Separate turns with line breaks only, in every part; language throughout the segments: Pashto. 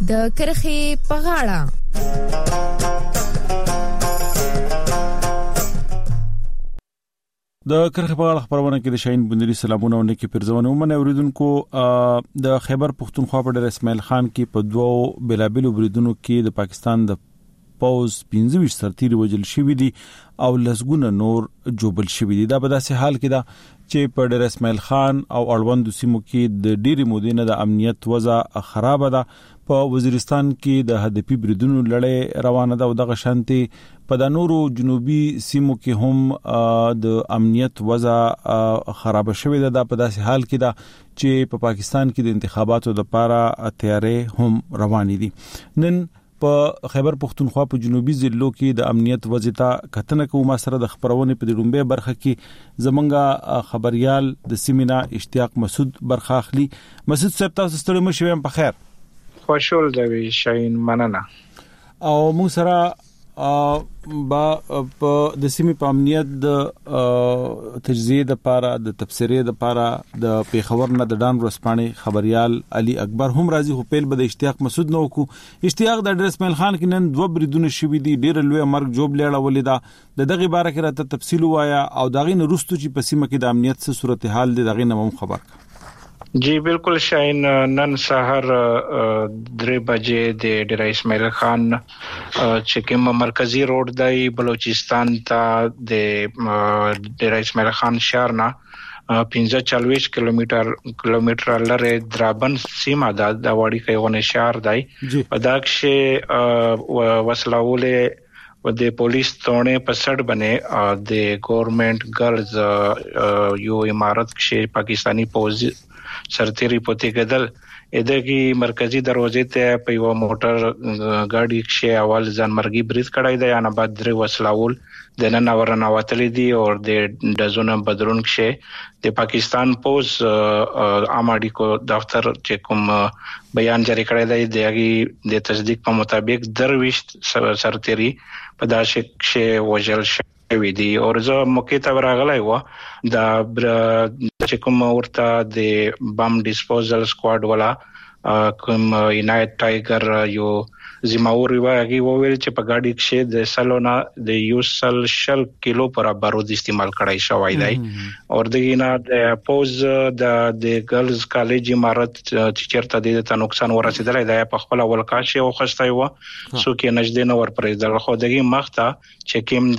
د کرخې په غاړه.
د کرخې په غاړه خبرونه کې د شاهین بندري سلامونه او نیکی پرځونه ومنه اوریدونکو. د خیبر پختونخوا په ډېر اسماعیل خان کې په دوو بلابلو بریدونو کې د پاکستان د پوز 15 سرتیري وژل شوي دي او لسګونه نور جوبل شوي دي. دا په داسې حال کې ده چې په ډېر اسماعیل خان او اړوندو سیمو کې د ډېری مودې نه د امنیت وضع خراب ده. په وزیرستان کې د هدفي بریدونو لړۍ روانه ده او دغه شانتي په د نورو جنوبي سیمو کې هم د امنیت وضع خراب شوې ده. په داسې حال کې ده چې په پاکستان کې د انتخاباتو لپاره تیارې هم روانې دي. نن په خیبر پختونخوا په جنوبي ضلعو کې د امنیت وضع ته کتنه کوم سره د خبرونه په لومبه برخه کې زمونږه خبريال د سیمینا اشتیاق مسعود برخه اخلي. مسعود صاحب تاسو ستړي مشو په خیر؟
خوشحال دی شاهین، مننه.
او موږ سره با په د سیمې په امنیت د تجزیه د لپاره د تفسیرې د لپاره د پیښور نه د ډان ورسپانې خبريال علي اکبر هم راځي. خو پیل به د اشتیاق مسعود نو کو. اشتیاق د ډیر اسماعیل خان کې نن 2 بریدونه شوي دي، ډیر لوی مرګ جوب لیړه ولیدا. دغه باره کې راته تفصیل وایا او دغه نرستو چې په سیمه کې د امنیت څه صورتحال دي دغه نوم خبر.
جی بالکل شاهین، نن سحر 3 بجې د ډیر اسماعیل خان چې کوم مرکزی روډ دی بلوچستان ته د ډیر اسماعیل خان شهر نه 45 کیلومتر لري درابن سیمه ده د وړي کېونه شهر دی. په داکشه وسلاوله و د پولیس تونه په سړ باندې د ګورنمنت ګرلز یو امارت کې پاکستانی پوز سرتیری پوتې کېدل. ادګي مرکزی دروازې ته په یو موټر ګاډي کې اول ځانمرګي برید کړای دی، انا بعد درې وسلاول د نن اورنه وتلې دي او د دزونه بدرون کې د پاکستان پوز اماډي کو دفتر چې کوم بیان جاری کړی دی دغه د تصدیق په مطابق درويش سرتیری په داسې کې وجل وی دي. او زه موقع ته راغلی و د چې کوم ورته د بم ډیسپوزل سکواډ والا کوم عنایت ټایګر یو زماوري واغي وویل چې په گاډي کې د سلونا د یوسل شل کیلو پر بارود استعمال کړای شوی دی. او دغه نه د پوز د ګرلز کالج امارت چې چیرته د ته نقصان ورسېدلی دی په خپل ولکاشه او خستای و سو کې نږدې نو ور پرېدل. خو دغه مخته چې کوم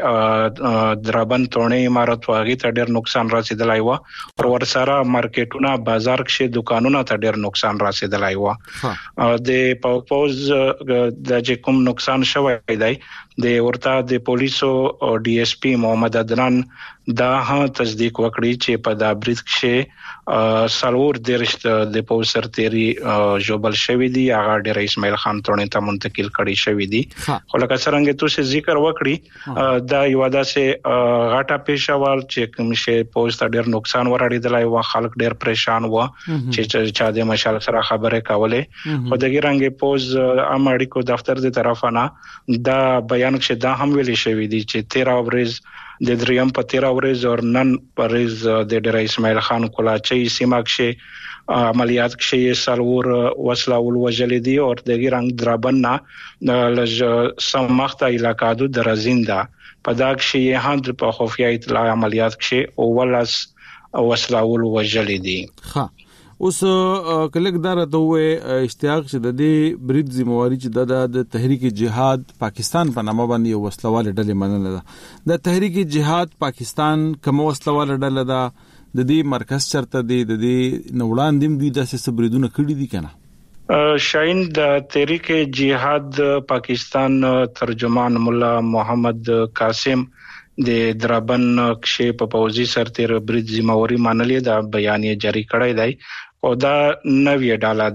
د درابن تونه امارت واغي ته ډېر نقصان رسېدلی و او ورسره مارکیټونه بازار کې دکانونه ته ډېر نقصان رسېدلی و. د پوز د چې کوم نقصان شوی دی د ورته د پولیسو او ډي اس پی محمد عدنان دا ها تصدیق وکړي چې په د برید کې سالور د پوز سرتیری جوبل شوی دی. هغه ډیر اسماعیل خان تونه ته منتقل کړي شوی دی. خو لکه څنګه تاسو ذکر وکړي دا یو داسې غاټه پیښوال چې کوم شی پوز ته ډیر نقصان ورړیدلای و، خلک ډیر پریشان و چې چا د مشال سره خبره کوله. خو دغه رنګ پوز اماډي کو دفتر د طرفانه دا بیان کې دا هم ویل شوی دی چې 13 ورځ د دریم په 13 ورځ او نن پرز د ډیر اسماعیل خان کولاچي سیمه کې عملیات کې سالور وسلاول وجل دي او دغه رنګ درابن نه لږ سمخته علاقې د رزیندا په دا کې هند په خفیه اطلاع عملیات کې او ولس وسلاول وجل دي.
اوس کلک دار ته وې اشتیاق چې د دې برید ذمہواری چې د تحریک جهاد پاکستان په نامه باندې وسلواله ډلې منل ده. د تحریک جهاد پاکستان کوم وسلواله ډله ده؟ د دې مرکز چرته دی؟ د دې نوړان دیم دوی د سبریدونه کړی دي کنه؟
شاین د تحریک جهاد پاکستان ترجمان مولا محمد قاسم د درابن کې په پوزي سرتیر برید ذمہواری منلې دا بیان جاری کړی دی او دا نوې ډاله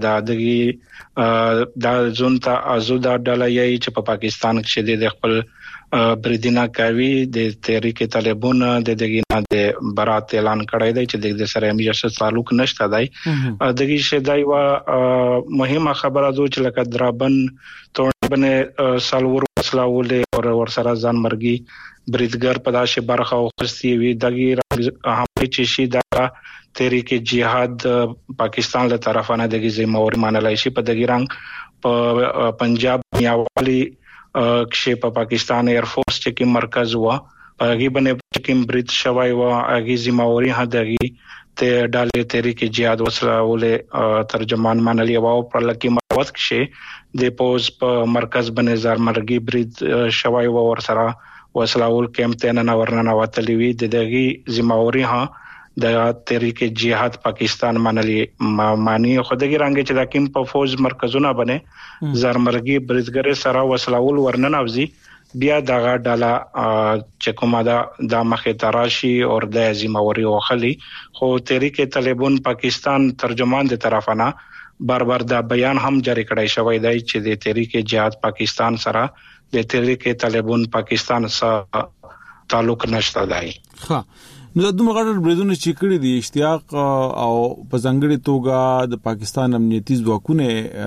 ده د زونتا ازودا ډاله یې چې په پاکستان کې د خپل بریدینا کوي د تحریک طالبان د دغه نه د برات اعلان کړی دی چې د سره همیشه تعلق نشته دی. دغه شی دی وا مهمه خبره ده چې لکه درابن تونه سالور وسلاول او ورسره ځان مرګي بریدګر په داسې برخه او خستي وي دغه هم چې شي دا تحریک جهاد پاکستان له طرفانه دغه ذمہواری منلای شي. په دغه رنګ په پنجاب نیاوالي کې په پاکستان ایر فورس چې کوم مرکز و هغه باندې کوم برید شوی و هغه ذمہواری هداغي ته ډالې تحریک جهاد وسله ترجمان منلی و په لکه مروت کې د پوز په مرکز باندې زارمرګي برید شوی و ور سره وسلاول کېم ته نه ورننه وتلی وی دغه ذمہواری د تحریک جهاد پاکستان منلی معنی خودګي رنګ چې د کوم په فوج مرکزونه باندې زارمرګي بریدګر سره وسلاول ورننوزي بیا دغه ډاله چې کومه د مخه تراشي او د ذمہواری وخلی خو تحریک طالبان پاکستان ترجمان د طرفانه بار دا بیان هم جاری کړی شوی دی چې د تحریک جهاد پاکستان سره د تحریک طالبان پاکستان سره تعلق نشته دی.
ها نو د دومره بریدونه چې کړی دي اشتیاق او په ځنګړي توګه د پاکستان امنیتي ځواکونه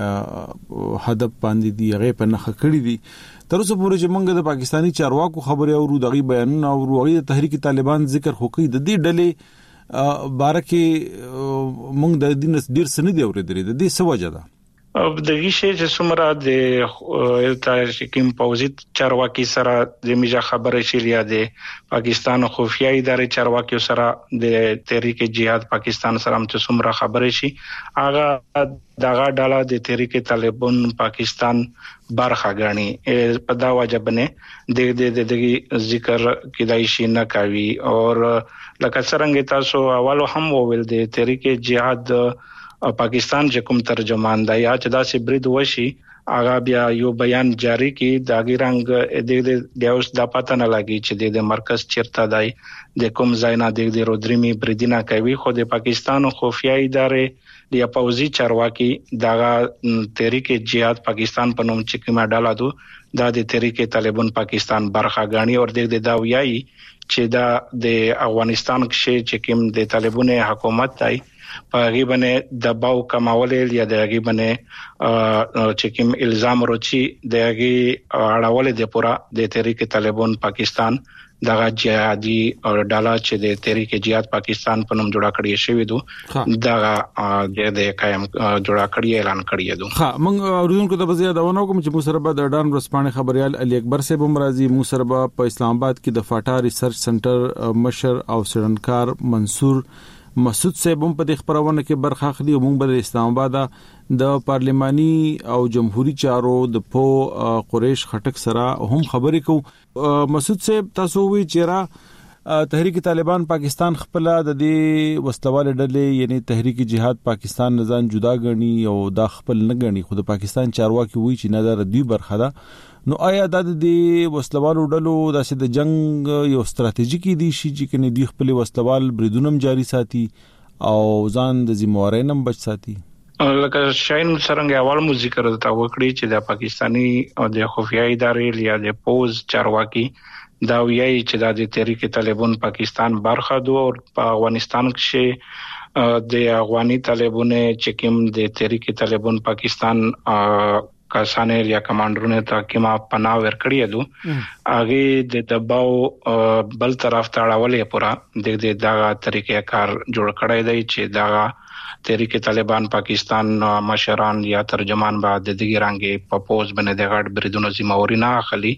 هدف باندې دی هغه په نخښه کړی دي تر اوسه پورې چې موږ د پاکستانی چارواکو خبرې اورو دغه بیانونه او هغه د تحریک طالبان ذکر خو کوي د دې ډلې بارکه موږ د دین ډیر سند دی اورېدلې د دې سوجه ده
دغه شی چې څومره د تاریخیم پوزیت چارواکي سره د میجا خبره شیلیا د پاکستان خفیه ادارې چارواکي سره د تحریک جهاد پاکستان سره هم څومره خبره شي هغه دغه ډاله د تحریک طالبان پاکستان برخه غني په دا وجبنه د ذکر کیدای شي نه کوي او لکه څنګه تاسو اولو هم وویل د تحریک جهاد پاکستان چې کوم ترجمان دی یا چې دا سي برید وشي هغه بیا یو بیان جاری کی د اګرنګ د اوس د پاتہ نه لګي چې د مرکز چیرته دی د کوم ځای نه د رودريمي بریدینه کوي خو د پاکستان خفیه ادارې د پوزي چارواکي دغه تحریک جهاد پاکستان په نوم چې کومه ډاله دو د تحریک طالبان پاکستان برخه غاڼي او د دا ویایي چې دا د افغانستان کې چې کوم د طالبان حکومت دی په غیبنه دباو کماولې یا د غیبنه چې کوم الزام وروچی د غي اړول د پورا د تحریک طالبان پاکستان دغه جهادي او ډاله چې د تحریک جهاد پاکستان په نوم جوړه کړی شوی دو دغه د قائم جوړه کړی اعلان کړی دو.
ها موږ اوریدونکو ته بزیا دا ونه کوم چې مصربه د ډان ورسپانه خبريال علي اکبر صاحب مرضی مصربه په اسلام آباد کې د فاټا ریسرچ سنټر مشر او سرنکار منصور مسعود صاحب هم په خبرونه کې برخه اخلي او موږ به اسلام آباد د پارلماني او جمهوریت چارو د پو قریش خټک سره هم خبرې کو. مسعود صاحب تاسو وی چیرې تحریک طالبان پاکستان خپل د دې وسلواله ډلې یعنی تحریک جهاد پاکستان نزان جدا غني او دا خپل نه غني خو د پاکستان چارواکي وی چې نه د دوی برخه ده نو آیا د دې وسلوالو ډلو د جنگ یو ستراتیژیکي دي شي چې کني دوی خپل وسلوال بریدونم جاری ساتي او ځان د ذمہواری نم بچ ساتي
لکه شاین څنګه اول مو ذکر تا وکړي چې د پاکستانی او د خفیه ادارې یا د پوز چارواکي دا ویایي چې د تحریک طالبان پاکستان برخه دو او په افغانستان کې د افغاني طالبانو چې کوم د تحریک طالبان پاکستان کسانه یا کمانډرونه ته کما پناه ورکړی دو هغه د دباو بل طرف ته اړولې پورا د دغه طریقې کار جوړ کړی دی چې دغه تحریک طالبان پاکستان مشران یا ترجمان بعد د دغه رنګ په پوز باندې د غړ بریدونو ذمہواری نه اخلي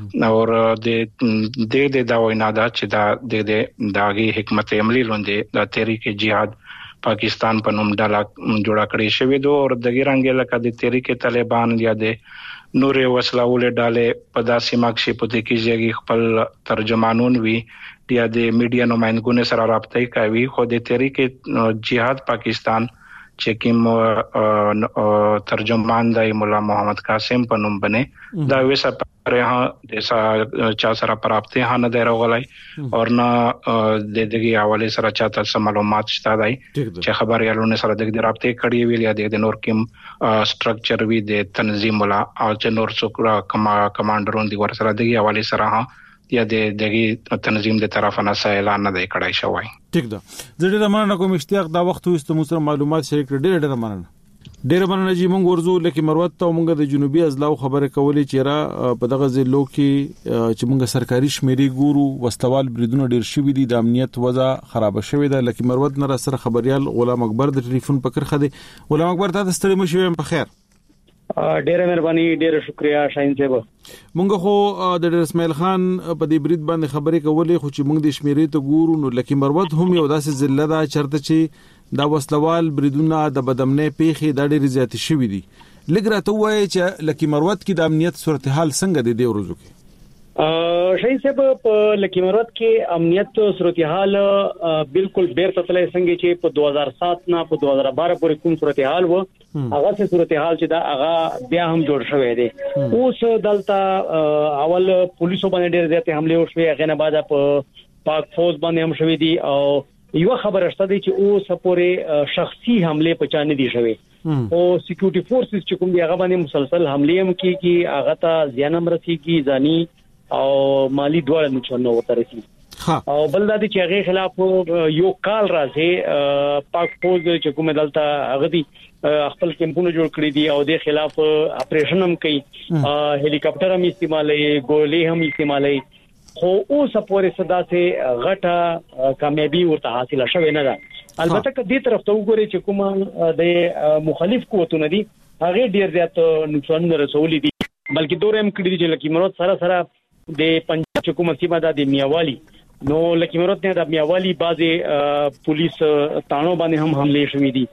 او د دا وینا دا چې د داغي حکمت عملی لوندې د تحریک جهاد پاکستان په نوم ډاله جوړه کړی شوی دو او د ګرانګ لکه د تحریک طالبان یا د نورې وسلاول ډاله په داسې مخکې پته کېږي خپل ترجمانون وی یا د میډیا نمائندګونو سره رابطه کوي خو د تحریک جهاد پاکستان چې کوم ترجمان دی مولا محمد قاسم په نوم باندې دا وسه پرې د چا سره پراپته نه دی راغلی او نه د دغه حواله سره چاته معلومات شته دی چې خبريالونه سره د رابطه کړي ویل یا د نور کوم سټرکچر وی د تنظیم ولا او چې نور څوک کمانډرون دی ور سره دغه حواله سره یا د دغه تنظیم د طرفه نه اعلان نه دی کړای شوی.
ټیک ده زه ډېر مننه کوم اشتیاق دا وخت وست مو سره معلومات شریک ډېر مننه جی مونږ ورزو لکه مروت ته مونږ د جنوبي ازلاو خبره کولې چې را په دغه ځلو کې چې مونږ سرکاري شمیرې ګورو وسلوال بریدونه ډېر شوي دي د امنیت وضع خراب شوې ده لکه مروت نه سره خبريال غلام اکبر د ټلیفون پکر خده غلام اکبر تاسو ستړي مشوي په خیر
ډېر مهرباني، ډېر شکریا شاهین صاحب.
مونږ خو د ډېر اسماعیل خان په دې برید باندې خبرې کولې، خو چې مونږ د شمیرې ته ګورو نو لکه مروت هم یو داسې ضلع ده چرته چې دا وسلوال بریدونه د بدامنۍ پیښې د ډېر زیات شوې دي. لږ راته وایي چې لکه مروت کې د امنیت صورتحال څنګه دی د ورځو کې؟
شاهین صاحب په لکه مروت کې امنیت صورتحال بالکل بیرته تللی څنګه چې په 2007 نه په 2012 پورې کوم صورتحال و هغه څه صورتحال چې دا هغه بیا هم جوړ شوی دی. اوس دلته اول پولیسو باندې ډېر زیات حمله وشوي، هغه نه بعد په پاک فوج باندې هم شوی دي او یو خبره شته دی چې اوس پورې شخصي حمله پچانه دي شوی او سکیورټي فورسز چې کوم دی هغه باندې مسلسل حمله هم کیږي، هغه ته زیان هم رسیږي، ځاني او مالی دواړه نقصان ورته رسیږي. او بل دا چې هغه خلاف یو کال راځي پاک فوج چې کوم دلته هغه دي خپل کمپونه جوړ کړی دي او د خلاف اپریشن هم کوي، هلیکاپټر هم استعمالي، ګولې هم استعمالي، خو اوس پورې صدا سه غټه کامیابی ورته حاصله شوه نه ده. البته که دې طرف ته وګورئ چې کومه د مخالف قوتونه دي هغه ډیر زیات نقصان رسولي دي، بلکې دوره هم کړی دي چې لکه مراد سره د پنجاب حکومت سیمه د میاوالی نو لکه مراد نه د میاوالی بعضي پولیس تانو باندې هم حمله شوې دي.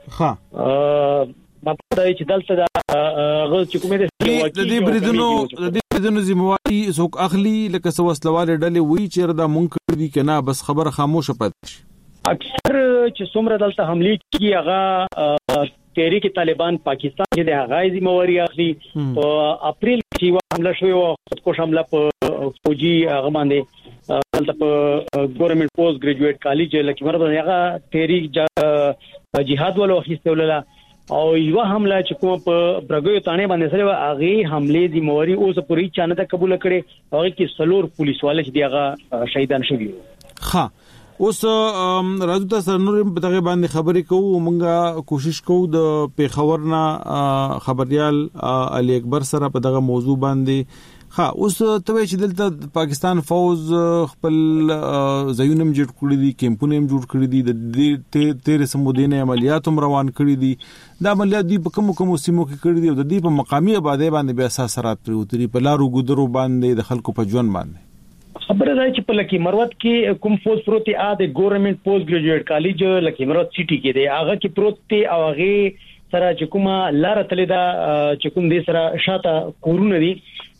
مطلب دا چې دلته هغه چې کومه د دې بریدونو
ذمہواری څوک اخلي، لکه سوسلوال ډلې وی چې دا مونږ کړی دي کنه بس خبره خاموشه پاتې شي.
اکثر چې څومره دلته حمله کیږي هغه تحریک طالبان پاکستان چې د هغه ذمہواری اخلي. په اپریل کې حمله شوې او خودکش حمله په فوجي هغه باندې دلته په ګورنمنت پوسټ ګریجویټ کالج لکه مربه هغه تحریک جهاد ولو اخیستوله او یو حمله چې کوم په برګوي تانه باندې سره هغه حمله دي موري اوس پوری چانه ته قبول کړي، هغه کې سلور پولیس والے چې هغه شهیدان شوي.
اوس راځو تاسو نور په دغه باندې خبرې کوو، مونږه کوشش کوو د پیښور نه خبريال علي اکبر سره په دغه موضوع باندې. اوس ته چې دلته پاکستان فوج خپل ځایونه جوړ کړی دي، کیمپونه جوړ کړی دي، د تیر سمودینه عملیات هم روان کړی دي. دا عملیات دی په کوم سیمو کې کړی دي او د دې په مقامی آبادی باندې به اساس رات پروتري په لارو ګذرو باندې د خلکو په ژوند باندې.
خبره ده چې په لکه مروت کې کوم فوج پروتي د ګورنمنت پوسټ ګریجویټ کالج لکه مروت سټي کې دی، هغه کې پروتي او هغه سره چې کومه لار تللی دا چې کوم دې سره شاته کورونه دي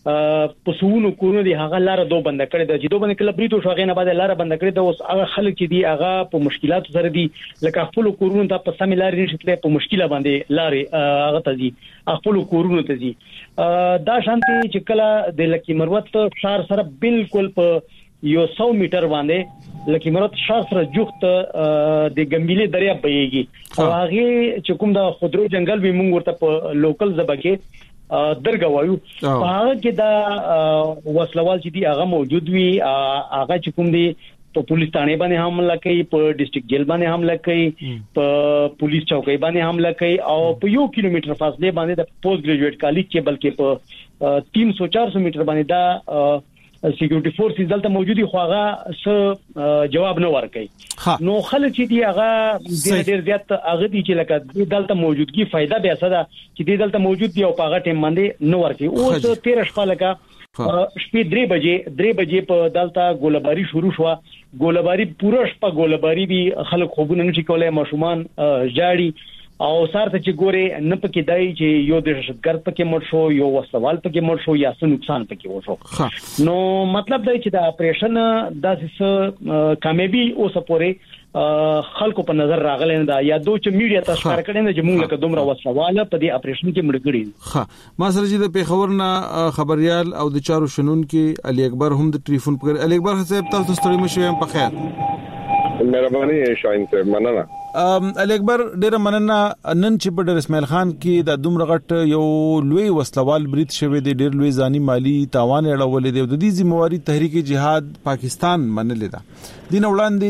پسونو کورونه دي، هغه لار دوه بند کړی دا چې دوه بند کله بریټو شو هغه نه بعد لار بند کړی دا. اوس هغه خلک چې دي هغه په مشکلات سره دي، لکه خپل کورونه ته په سمې لارې نشي په مشکله باندې لارې هغه ته دي خپل کورونه ته دي. دا شانتي چې کله د لکی مروت شهر سره بالکل په 100 میټر باندې لکه مراد شهر سره جوخت د ګمبيلي دریاب بهيږي او هغه چې کوم د خودرو جنگل به موږ ورته په لوکل زبا کې درګه وایو، هغه کې دا وسلوال چې دی هغه موجود وي، هغه چې کوم دی په پولیس تانه باندې حمله کوي، په ډیسټریکټ جیل باندې حمله کوي، په پولیس چوکۍ باندې حمله کوي او په 1 کیلومتر فاصله باندې د پوسټ ګریجویټ کالج کې بلکې په 300-400 میټر باندې دا سکیورټي فورسز دلته موجودي خو هغه څه جواب نه ورکړي. نو خلک چې دی هغه ډیر زیات هغه دي چې لکه دلته موجودګي فائدہ به اساده چې دلته موجود دی او په هغه ټیم باندې نه ورکړي. اوس 13 شپه لکه شپې 3 بجې په دلته ګولباري شروع شو، ګولباري پوره شپه ګولباري بي خلک خوبونه نشي کولای، ماشومان جاړي او سارته چې ګوره نه پکې دای چې یو د دهشتګرد پکې مړ شو، یو وسوال پکې مړ شو یا څه نقصان پکې وشو. نو مطلب دا چې د اپریشن داسې کامیابی اوس پورې خلکو په نظر راغلی نه دا یا دوی چې میډیا تاسو کار کړي نه چې موږ لکه دومره وسوال په دې اپریشن کې مړ کړي.
ما سره چې د پیښور نه خبريال او د چارو شنون کې علي اکبر هم د ټلیفون پر علي اکبر صاحب تاسو ستړي مشوي په خیر.
مهرباني شاهین صاحب، مننه.
علي اکبر ډېر مننه. نن چې په ډېر اسماعیل خان کې د دومره غټ یو لوی وسلوال برید شوی دی، ډېر لوی ځاني مالی تاوان اړولې دی، د دې ذمہواری تحریک جهاد پاکستان منلې ده. دین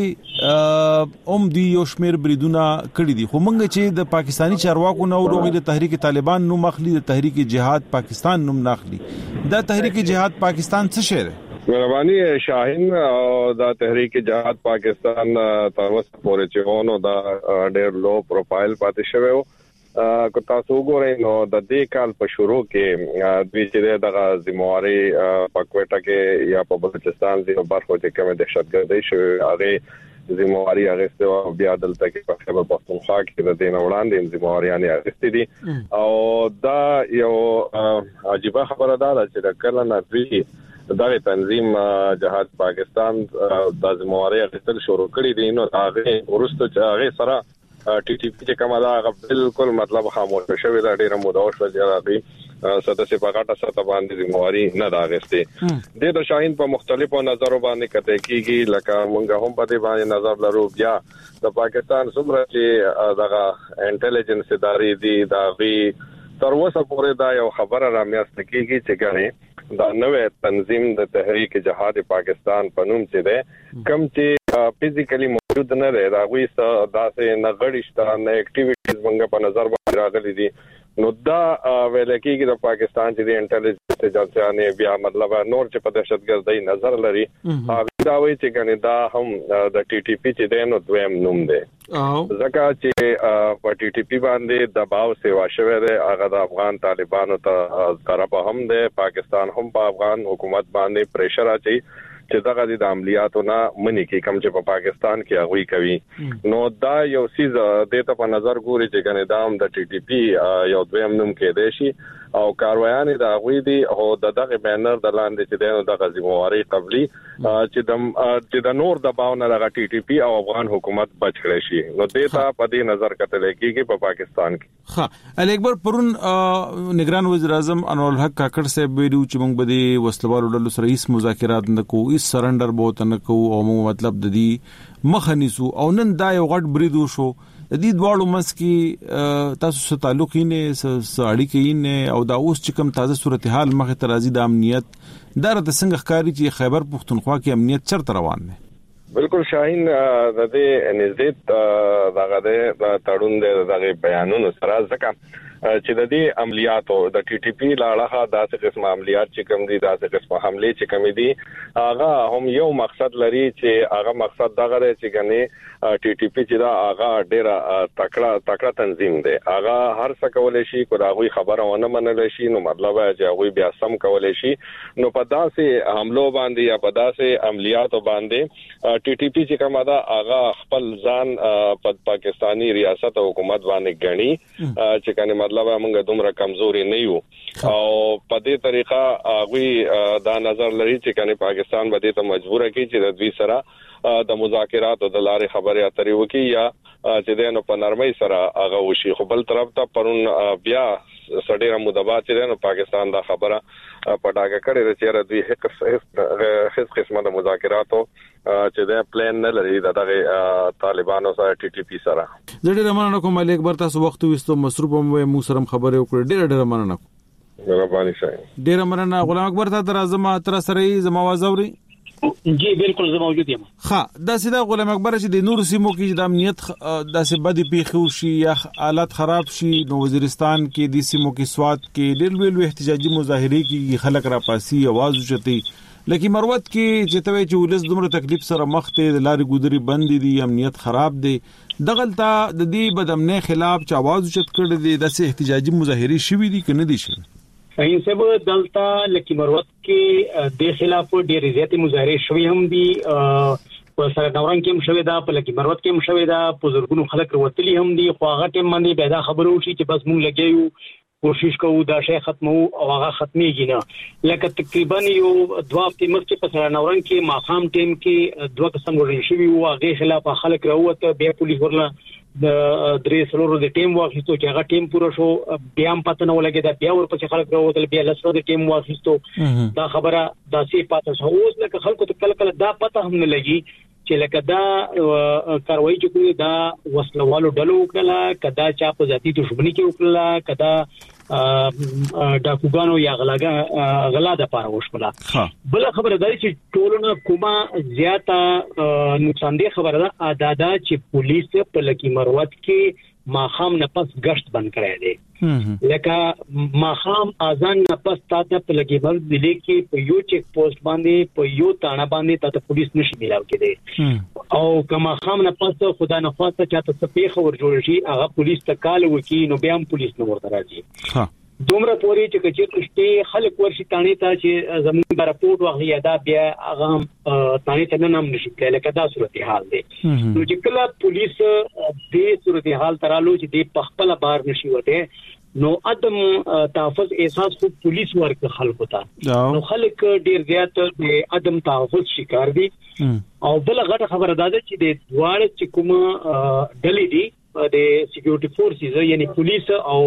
وړاندې دی یو شمیر بریدونه کړی دي، خو موږ چې د پاکستانی چارواکو نو وروغي د تحریک طالبان نو مخلي د تحریک جهاد پاکستان نوم ناخلي. دا تحریک جهاد پاکستان څه شی دی؟
مهرباني شاهین، او دا تحریک جهاد پاکستان تر اوسه پورې چې ونه دا ډېر لو پروفایل پاتې شوی کو تاسو ګورئ نو د دې کال په شروع کې دوی چې دغه ذمہواری په کوټه کې یا په بلوچستان کې برخو کې کوم دهشتګردي شو هغه ذمہواری اغسته او بیا دلته کې په خبر پښتونخوا کې د دین وړاندې ذمہواریان اغسته دي او دا یو عجیب خبره ده چې د کله نه دوی دغه تنظیم جهاد پاکستان د ذمہواری اغستل شروع کړی دي نو هغه ورسته چې هغه سره ټي ټي پی چې کومه دا بالکل مطلب خاموش شوی دا ډیره موده شو چې هغه سداسي پاګه سره باندې ذمہواری نه راغسته د شاهین په مختلفو نظرو باندې کته کیږي لکه مونږ هم په دې باندې نظر لرو بیا د پاکستان څومره چې دغه انټيليجنس ادارې دي دا وی تر اوسه پورې دا یو خبره رامیاست کیږي چې ګڼي دا نوې تنظیم د تحریک جهاد پاکستان په نوم چې ده کم چې فزیکلی موجود نه دی دا وی داسې نه غړیشته نه اکټیویټیز موږ په نظر باندې راغلي دي نو دا ویل کېږي د پاکستان چې د انټيليجنس ایجنسیانه بیا مطلب نور چې په دهشتګردۍ نظر لري دا وی چې کني دا هم د ټي ټي پی چې دی نو دویم نوم دی ځکه چې په ټي ټي پی باندې دباو سیوا شوی دی هغه د افغان طالبانو ته طرف هم دی پاکستان هم په افغان حکومت باندې پریشر اچي چې دغه د عملیاتو نه منی کې کم چې په پاکستان کې هغه کوي نو دا یو سیز د ته په نظر ګوري چې کنه دا هم د ټي ټي پی یو دویم نوم کې دی شي او کاروایان د هغه دی او دغه بینر د لاندې چې دغه د ذمہواری قبلي چې د نور د باونه د ټي ټي پی او افغان حکومت بچ کړي شي نو دیتا په دې نظر کتل کېږي په پاکستان کې
ها علي اکبر پرون نگران وزیر اعظم انور الحق کاکړ صاحب ویلو چې موږ به د وسلوالو ډلو سره هیڅ مذاکرات نه کوو هیڅ سرندر به نه کوو او موږ مطلب د دې مخنیسو او نن دا یو غټ بریدو شو د دې دواړو مسکی تاسو سره تعلق یې سړی کې نه او دا اوس چې کوم تازه صورتحال مخه ترازی د امنیت دغه د څنګه ښکاری چې خیبر پښتونخوا کې امنیت چرته روان دی
بالکل شاهین د دې نزدې دغه د تړون دغه بیانونو سره ځکه چې د دې عملیاتو د ټي ټي پی لاړه داسې قسم عملیات چې کوم دي داسې قسم حمله چې کوم دي هغه هم یو مقصد لري چې هغه مقصد دغه دی چې کني ټي ټي پی چې دا هغه ډیره تکړه تنظیم دی هغه هر څه کولای شي کو دا غوي خبره ونه منل شي نو مطلب چې غوي بیا سم کولای شي نو په داسې حملو باندې یا په داسې عملیاتو باندې ټي ټي پی چې کومه دا هغه خپل ځان په پاکستانی ریاست او حکومت باندې غني چې کني مطلب موږ دومره کمزوري نه یو او په دې طریقه هغه دا نظر لري چې کني پاکستان به دې ته مجبور کړي چې د دوی سره د مذاکرات او د لارې خبرې اترې وکړي یا چې دنه په نرمۍ سره هغه وشي خو بل طرف ته پرون بیا سړی مدبات چې نو پاکستان دا خبره پټاګه کړې چې دوی هیڅ قسمه د مذاکراتو چې د پلان نه لري دغه طالبانو سره ټي ټي پی سره
ډېر مننه کوم علي اکبر تاسو وخت وستو مصروف هم مو سره خبرې وکړې ډېر مننه
مهرباني شای
ډېر مننه غلام اکبر ته درازمه تر سره زما وازوري
جی بالکل زه موجود یم
ها دا سیده غلام اکبر چې د نور سیمو کې د امنیت د سبدي پیښو شي یا حالات خراب شي نو وزیرستان کې د سیمو کې سواد کې ډېر ویل احتجاجي مظاهره کې خلک را پاسي आवाज اوچتي لکه مروت کې چې توې چې ولس دومره تکلیف سره مخ ته لارې ګودري بند دي امنیت خراب دي دغلطه د دې بدامنه خلاف چې आवाज اوچت کړي دي د احتجاجي مظاهره شوي دي کنه دي شي
این سبب دلتا لکه مروت کې د خلاف ډېر زیاتې مظاهره شوي هم دي په سره نوران کې هم شوي دا په لکه مروت کې هم شوي دا په زرګونو خلک وروتلي هم دي خو هغه ټیم باندې پیدا خبرو شي چې بس مونږ لګیو کوشش کوو دا شی ختمو او هغه ختميږي نه لکه تقریبا یو دوه هفته مخکې په سره نوران کې ماقام ټیم کې دوه قسم ورې شوي او هغه خلاف خلک راوته بیا پولیس ورله د درې سلورو د ټیم واخیستو چې هغه ټیم پوره شو بیا هم پته نه ولګي دا بیا ورپسې خلک راوتل بیا لسرو د ټیم واخیستو دا خبره داسې پته شو اوس لکه خلکو ته کله کله دا پته هم نه لګي چې لکه دا کاروایی چې کوي دا وسلوالو ډلو وکړه کدا چا په ذاتی دښمنی کې وکړه کدا ډاکوګانو یا غلا د پاره وشوله بل خبره دا چې ټولونه کومه زیاته نقصان دي خبره ده ادا چې پولیس په لکی مروت کې ماخام نه پس غشت بند کړی دی لکه ماخام اذان نه پس تاسو په لګیبل ضلع کې په یو چیک پوسټ باندې په یو تاڼه باندې تاسو پولیس نشي ملاو کېدی او کما خام نه پس خدا نه خواسته چاته سپیخ ور جوړ شي هغه پولیس ته کال وکي نو بیا هم پولیس نه ورته راځي دومره پوری چې کچې خلک ورشي تانه ته چې زموږ راپورټ واغلی دا بیا هغه تانه ته نه نشي کېدای لکه دا صورتحال دی نو چې کله پولیس دې صورتحال ترالو چې دې پخپل بار نشي وته نو عدم تحفظ احساس خو پولیس ورک خلکو ته نو خلک ډیر زیات د عدم تحفظ شکار دي او بل غټه خبره ده چې د دواړه چې کوم ډلې دي د سکیورټي فورسز یعنی پولیس او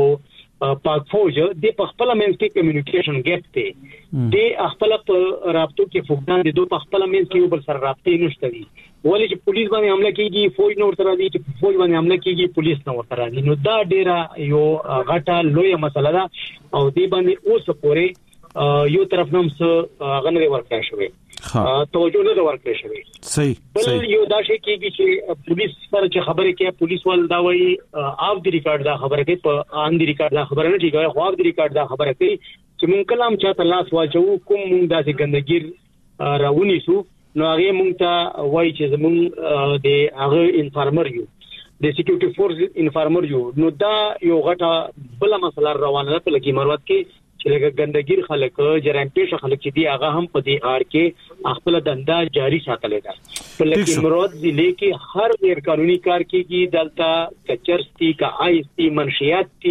پاک فوج د خپل منځ کې کمیونیکیشن ګیپ دی د خپل رابطو کې فقدان دي دوه خپل منځ کې یو بل سره رابطې نشته دي ولې چې پولیس باندې حمله کیږي فوج نور تر دي چې فوج باندې حمله کیږي پولیس نور تر دي نو دا ډیره یو غټه لویه مسله ده او دې باندې اوس پورې یو طرف نوم څه غنري ورکړی شوی توجه نه ورکړی شوی صحیح بل یو دا شي کېږي چې پولیس سره چې خبرې کوي پولیس ول دا وایي اف دی ریکارډ دا خبره کوي په ان دی ریکارډ دا خبره نه کوي خو اف دی ریکارډ دا خبره کوي چې مونږ کلام چاته لاس واچو کوم مونږ داسې ګندګیر راونی سو نو هغه مونږ ته وایي چې زمونږ د هغه انفارمر یو د سکیورټي فورس انفارمر یو نو دا یو غټه بل مسله روانه ده په لکه مروت کې چې لکه ګندګیر خلک جرایم پیښه خلک چې دی هغه هم په دې اړه کې خپل دنده جاری ساتلې ده په لکه مراد ضلع کې هر غیر قانوني کار کېږي دلته کچرستي کا آیستی منشیات دي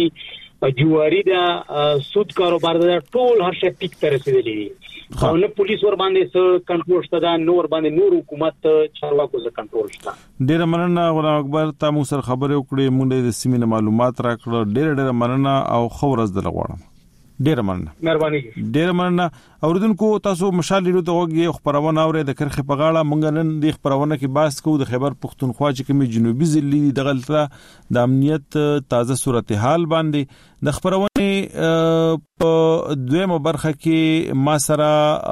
جواری دا سود کاروبار دا ټول هر شي پیک تر رسیدلی او نه پولیس ور باندې څه کنټرول شته دا نور باندې نور حکومت چارواکو څه کنټرول شته
ډیر مننه غلام اکبر تاسو سره خبرې وکړې مونږ د سیمې معلومات راکړل ډیر مننه او خبرز دلغواړم ډیر مننه مهرباني ډیر مننه اوریدونکو تاسو مشال لیدو ته وګورئ خبرونه اورئ د کرخه په غاړه مونږ نن د خبرونه کې باس کوو د خیبر پختونخوا چې کومي جنوبي ضلع د غلطه د امنیت تازه صورتحال باندې د خبرونه په دویمه برخه کې ما سره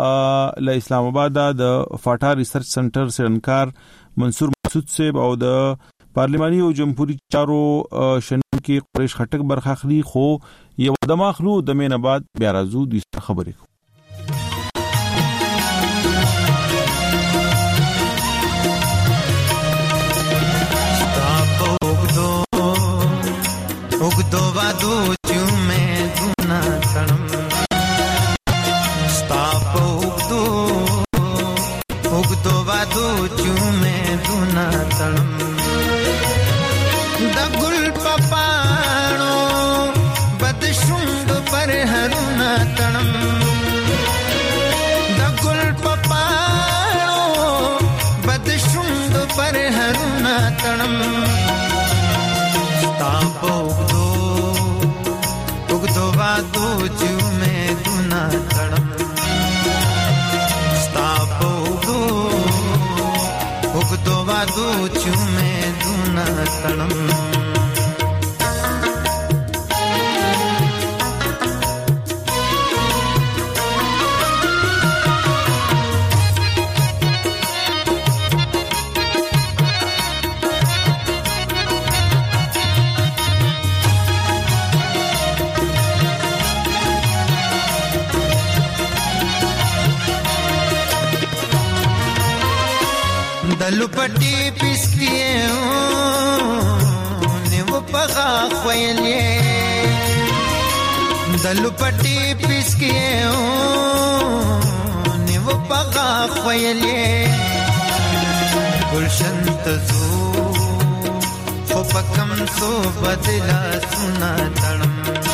له اسلام آباد د فاټا ریسرچ سنټر سرنکار منصور مسعود صاحب او د پارلماني او جمهوریت چارو شنن کې قریش خټک برخه اخلي خو یو د ماخلو د مینه بعد بیا راځو د خبرې کو
उगदो वादो चुमे दुना तणम स्ताप उगदो वादो चुमे दुना तणम दगुल पपाणो बदशुंड पर हरुना तणम दगुल पपाणो बदशुंड पर हरुना तणम स्ताप उगदो वादो चुमे दुना तणम स्ताप उगदो वादो चुमे दुना तणम दलुपटी पिस्किए ने वो पगा खोयले दलुपटी पिस्किए ने वो पगा खोयले गुलशन तजू खो पकम सो बदला सुना तणम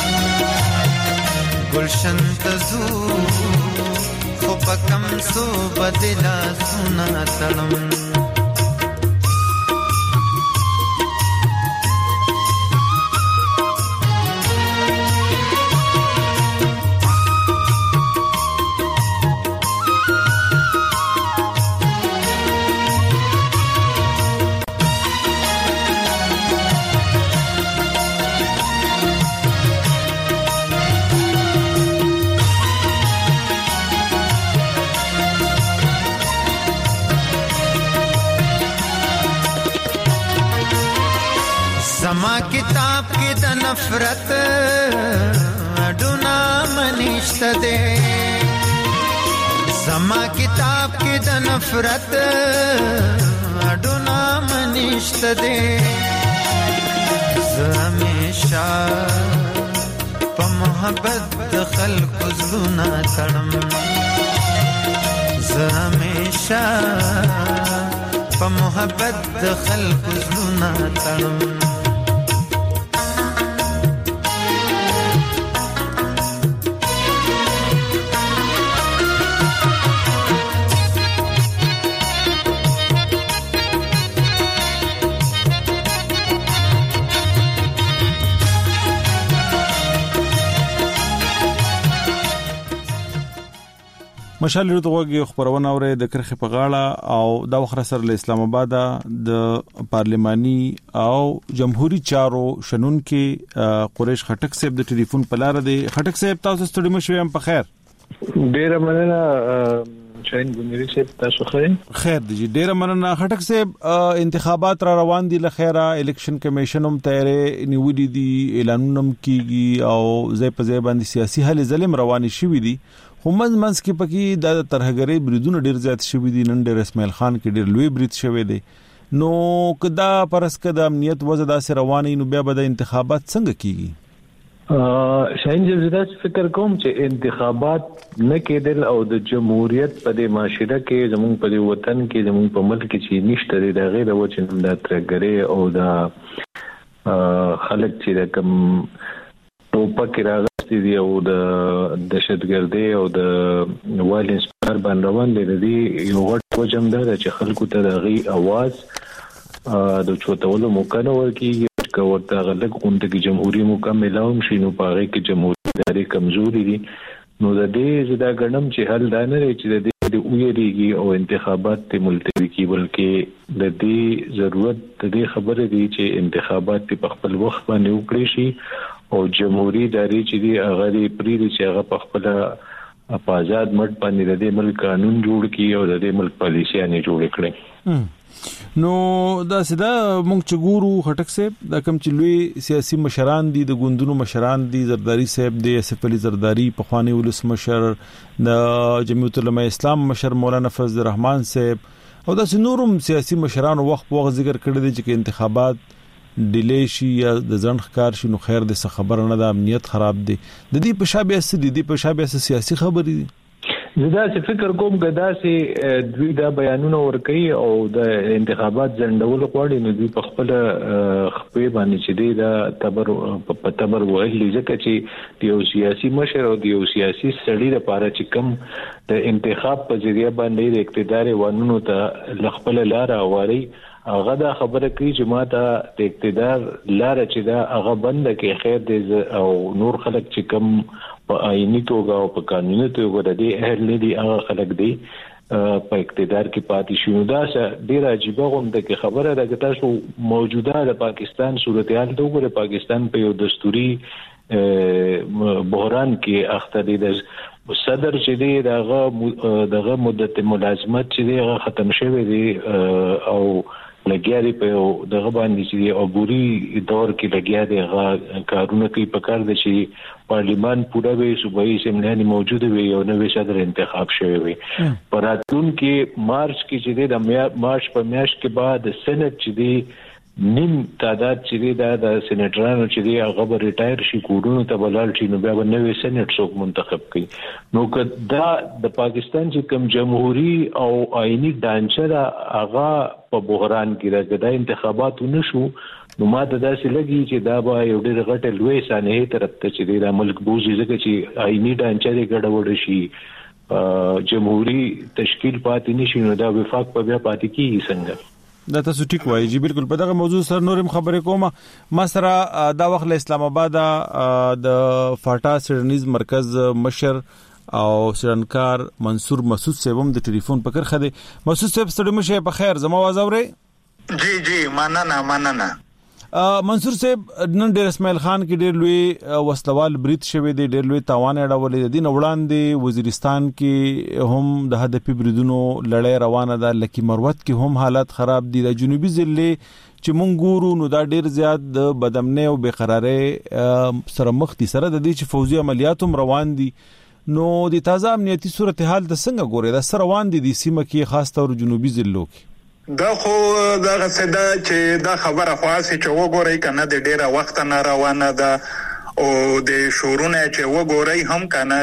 गुलशन तजू खो पकम सो बदला सुना तणम نفرت اډونا منشت دے زما کتاب کې د نفرت اډونا منشت دے همیشا په محبت د خلق زلونا تړم همیشا په محبت د خلق زلونا تړم
مشال لري خبرونه اوره د کرخه په غاړه او د وخت سره له اسلام آباد د پارلماني او جمهوریت چارو شنن کې قریش خټک صاحب د ټلیفون په لار دی. خټک صاحب تاسو ستړي مشوي هم په خیر؟
ډیره مننه شاین ګونری صاحب تاسو خیر
دی. ډیره مننه خټک صاحب. انتخابات را روان دي لخيره الیکشن کمیشن هم تیارې نیولې دي اعلانونه کیږي او ځای په ځای باندې سیاسي حل ظلم رواني شوې دي خو منځ کې پکې د ترهګری بریدونه ډیر زیات شوي دي. نن ډیر اسماعیل خان کې ډیر لوی برید شوی دی نو کدا پرسکه د امنیت وزه داسې رواني نو بیا به د انتخابات څنګه کیږي؟
شاین زه فکر کوم چې انتخابات نه کېدل او د جمهوریت په د معاشره کې زموږ په وطن کې زموږ په ملک کې چې نشته د غیر وچن د ترهګری او د خلک چې د کم ټوپک راغستې دي او د دهشتګردي او د وایلنس پر باندې روان دي یو غټ وجم ده چې خلکو ته دغه आवाज د چوتولو موقع نه ورکیږي که ورته غلط غونډه کې جمهوریت مکمل هم شي نو پاره کې جمهوریت ادارې کمزوري دي نو د دې زدا غنم چې حل دا نه لري چې د ویریږي او انتخابات ته ملتوي کی بلکې د دې ضرورت د دې خبره دی چې انتخابات په خپل وخت باندې وکړي شي او جمهوریت ادارې چې دی هغه پرې چې هغه په خپل آزاد مټ باندې د ملک قانون جوړ کړي او د ملک پالیسیانه جوړ کړي.
نو دا سدا مونږ چې ګورو خټک صاحب دا کوم چې لوی سیاسي مشران دي د ګوندونو مشران دي زرداری صاحب دی اسف علي زرداری په خواني ولس مشر د جمعیت العلماء اسلام مشر مولانا فضل الرحمن صاحب او دا نورم سیاسي مشران وخت په وخت ذکر کړی دي چې انتخابات ډیلی شي یا د ځن ښکار شي نو خیر د خبر نه د امنیت خراب دي د دې په شابه سیاسي خبرې دي.
زدا چې فکر کوم غدا سي دوی دا بیانونه ورکړي او د انتخابات ځندول غواړي نو دوی په خپل خپې باندې چې دی دا تبر وایي ځکه چې یو سیاسي مشر او یو سیاسي سړی لپاره چې کم د انتخاب په ذریعہ باندې د اقتدار وانونو ته خپل لار اواري هغه دا خبره کوي چې ماته د اقتدار لار چې دا هغه بند کې خیر دې او نور خلک چې کم په آئینی توګه او په قانوني توګه د دې اهل نه دي هغه خلک دي په اقتدار کې پاتې شو. دا ډیره عجیب غونډه کې خبره ده چې تاسو موجوده د پاکستان صورتحال ته وګورئ. پاکستان په یو دستوري بحران کې اخته دي. د صدر چې دی دغه مدت ملازمت چې دی ختم شوی دی او لګیاري په دغه باندې چې عبوري دور کې لګیا دی کارونه کوي په کار دي چې پارلیمان پوره وي صوبایي اسمبلی موجوده وي او نوې صدر انتخاب شوی وي. پراتون کې مارچ کې چې دی د مارچ په میاشت کې بعد سېنات چې دی نیم تعداد چې دی د سېنیټرانو چې دی هغه به ریټایر شي کورونو ته بلال شي نو بیا به نوې سېنیټ څوک منتخب کړي. نو که دا د پاکستان چې کوم جمهوریت او آئینی ډانچه هغه په بحران کې راځي دا انتخابات ونشو نو ماته داسې لګي چې دا به یو ډېر غټه لوی سانحه طرف ته چې د ملک بوزي ځکه چې آئینی ډانچه یې ګډوډ شي جمهوریت تشکیل پاتې نشي نو دا وفاق په بیا پاتې کیږي څنګه.
دا تاسو ټیک وایي جی بالکل په دغه موضوع سره نورم خبرې کوم. ما سره دا وخت له اسلام آباد د فاټا سرنیز مرکز مشر او سرنکار منصور مسعود صاحب د ټلیفون په کرخه دي. مسعود صاحب ستړي مشه په خیر زما आवाज اوري؟
جی مننه.
منصور صاحب نن ډیر اسماعیل خان کې ډیر لوی وسلوال برید شوی دی ډیر لوی تاوان اړولې دي نو وړاندې وزیرستان کې هم د هدفي بریدونو لړۍ روانه ده لکه مروت کې هم حالات خراب دي د جنوبي ضلع چې مونږ ګورو نو دا ډیر زیات د بدامنۍ او بقرارۍ سره مخ دي سره د دې چې فوزي عملیات هم روان دي نو د تازه امنیتي صورتحال د څنګه ګوري دا سره روان دي د سیمه کې خاص تور جنوبي ضلعو کې
دا خو دا غسدا چې دا خبره خاصه چې وګورئ کنه د ډیره وخت نه روانه ده او د شورونه چې وګورئ هم کنه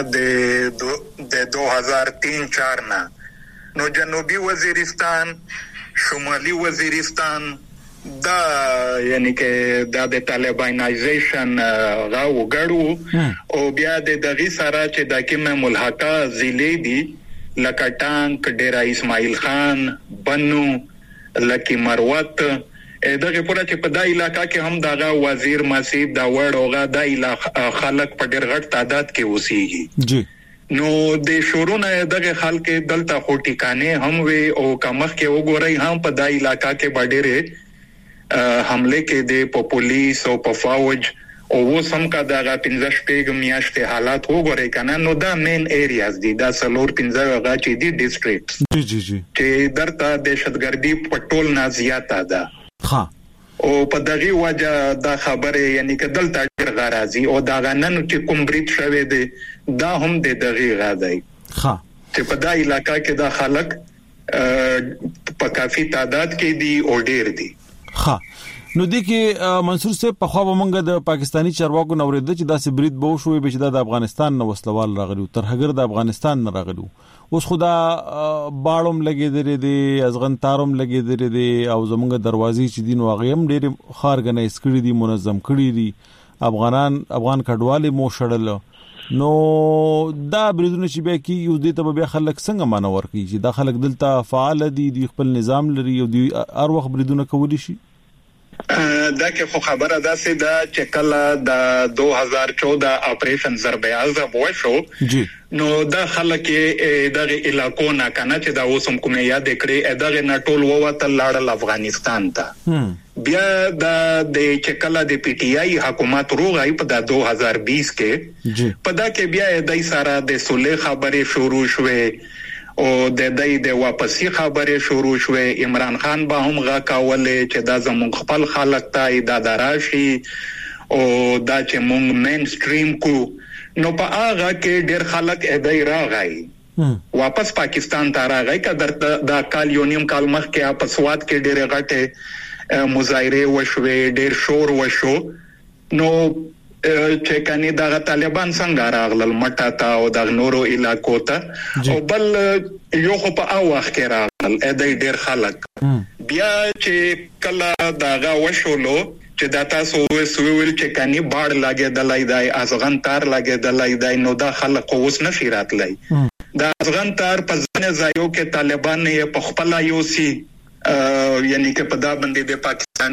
د 2003-4 نه نو جنوبي وزیرستان شمالي وزیرستان دا یعنی کې دا د طالبانایزیشن غاو غړو او بیا د دغه سره چې د کومه ملحقه ضلع دي لکه ټانک ډیرا اسماعیل خان بنو لکه مروت دغه پوره چې په دای علاقہ کې هم دغه وزیر مسیب دا وړوغه د علاقہ خلک په ډیر غټ تعداد کې اوسېږي جی نو د شورونه دغه خلک دلته خو ټیکانه هم وي او کمخ کې وګورئ هم په دای علاقہ کې باندې حمله کې د پولیس او په فوج او وسم کا دغه 15 شپږ میاشتې حالات وګورئ کنه نو دا مین ایریاز دي دا سلور 15 هغه چې دي ډیسټریکټس
جی جی جی
چې درته دهشتګردي په ټول نه زیاته ده
ها
او په دغه وجه دا خبره یعنی که دلته ډیر غرازي او دا غنن چې کوم برید شوه دي دا هم د دغه غاځي
ها
چې په دای علاقہ کې دا خلک په کافي تعداد کې دي او ډیر دي
ها نو د کې منصور صاحب په خوا ومنګه د پاکستانی چارواکو نو ورېد چې داسې برید به وشوي به چې د افغانستان نو وسلوال راغلو تر هغه د افغانستان نه راغلو اوس خدا باړم لګېدلې دي ازغن تارم لګېدلې دي او زمونږ دروازې چې دین واغیم ډېر خارګنه اسکړي دي منظم کړي دي افغان کډوالې مو شړل نو دا بریدونه چې به کې یو دې ته به خلک څنګه مانور کوي چې دا خلک دلته فعال دي د خپل نظام لري او د هر وخت بریدونه کولی شي
دا کې خو خبره ده چې دا چې کله د 2014 اپریشن ضرب اعظم وشو
جی
نو دا خلک دغه علاقو نه کنه چې دا اوسم کومه یاد کړی دغه نټول ووته لاړل افغانستان ته بیا د چې کله د پی ټی آی حکومت روغای په 2020 کې په دا کې بیا دای سره د صلح خبرې شروع شوه او د دای د واپسی خبره شروع شوه عمران خان به هم غا کولې چې دا زموږ خپل خلک ته دا راشي او دا چې موږ مین سټریم کو نو په هغه کې ډېر خلک دای راغی واپس پاکستان ته راغی کله دا کال یونیم کال مخ کې په سواد کې ډېر غټه مظاهره وشوه ډېر شور وشو نو چې کني دا طالبان څنګه راغلل مټه تا او د نورو علاقو ته او بل یو خو په اواخ کې راغلل دای ډیر خلک بیا چې کله داغه وشولو چې دا تاسو وسویل چې کني باړ لاګې دلای دای ازغن تار لاګې دلای دای نو دا خلک اوس نشي راتلای دا ازغن تار په ځنه ځایو کې طالبان یې په خپل یوسي یعنی که په دا باندې د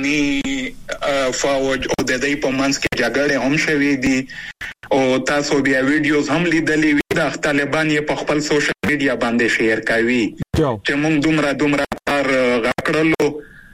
پاکستانی فوج او د دې په منځ کې جګړه هم شوې دي او تاسو بیا ویډیوز هم لیدلې وي د طالبان یې په خپل سوشل میډیا باندې شیر کوي چې موږ دومره کار غکړلو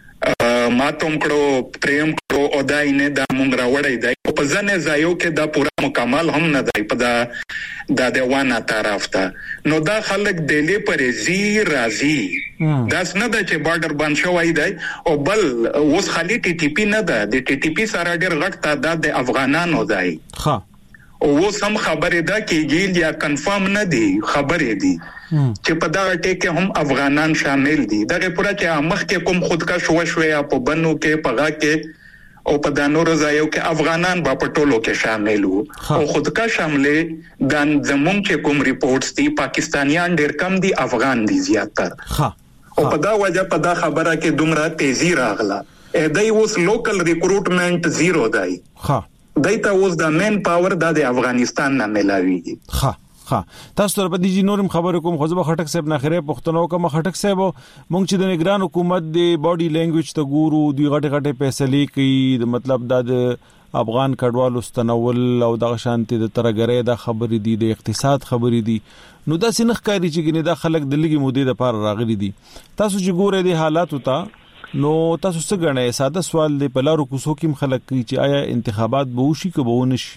ماتوم کړو پریم کړو او دا نه د موږ راوړی دی په ځنه ځایو کې دا پورا مکمل هم نه دی په دا د وانه طرف ته نو دا خلک دلی پر زی راضی داس نه د چې بارډر بند شوی دی او بل اوس خالي ټي ټي پی نه ده د ټي ټي پی سره ډېر غټ تعداد د افغانانو دی
ها
او سم خبره ده کېږي یا کنفرم نه دي خبره دي چې په دا ټکه هم افغانان شامل دي دغه پوره چې مخ کې کوم خودکش وشوي په بنو کې پغا کې او په دانو ځایو کې افغانان په ټولو کې شامل وو او خودکش حمله د زمونږ چې کوم ریپورتس دي پاکستانیان ډېر کم دي افغان دي زیاتره او په دا وجه په دا خبره کې دومره تیزی راغله دای اوس لوکل ریکروټمنټ زیرو دی دایته اوس د مین پاور د افغانستان نه ملاویږي
تاسو ته په دې نورم خبرو کوم خو زه خټک صاحب نه خیره پښتنو کوم خټک صاحب مونږ چې د نگران حکومت دی باډي لینګویج ته ګورو دی غټه فیصله کوي د مطلب د افغان کډوالو استنول او د شانتي د ترګری د خبرې دي د اقتصاد خبرې دي نو دا سنخ کاری چې ګنې د خلک د لګي مودې د پار راغلي دي تاسو چې ګوره د حالات ته نو تاسو څه غواړئ ساده سوال دی په لارو کوڅو کې خلک کوي چې آیا انتخابات به وشي که به ونشي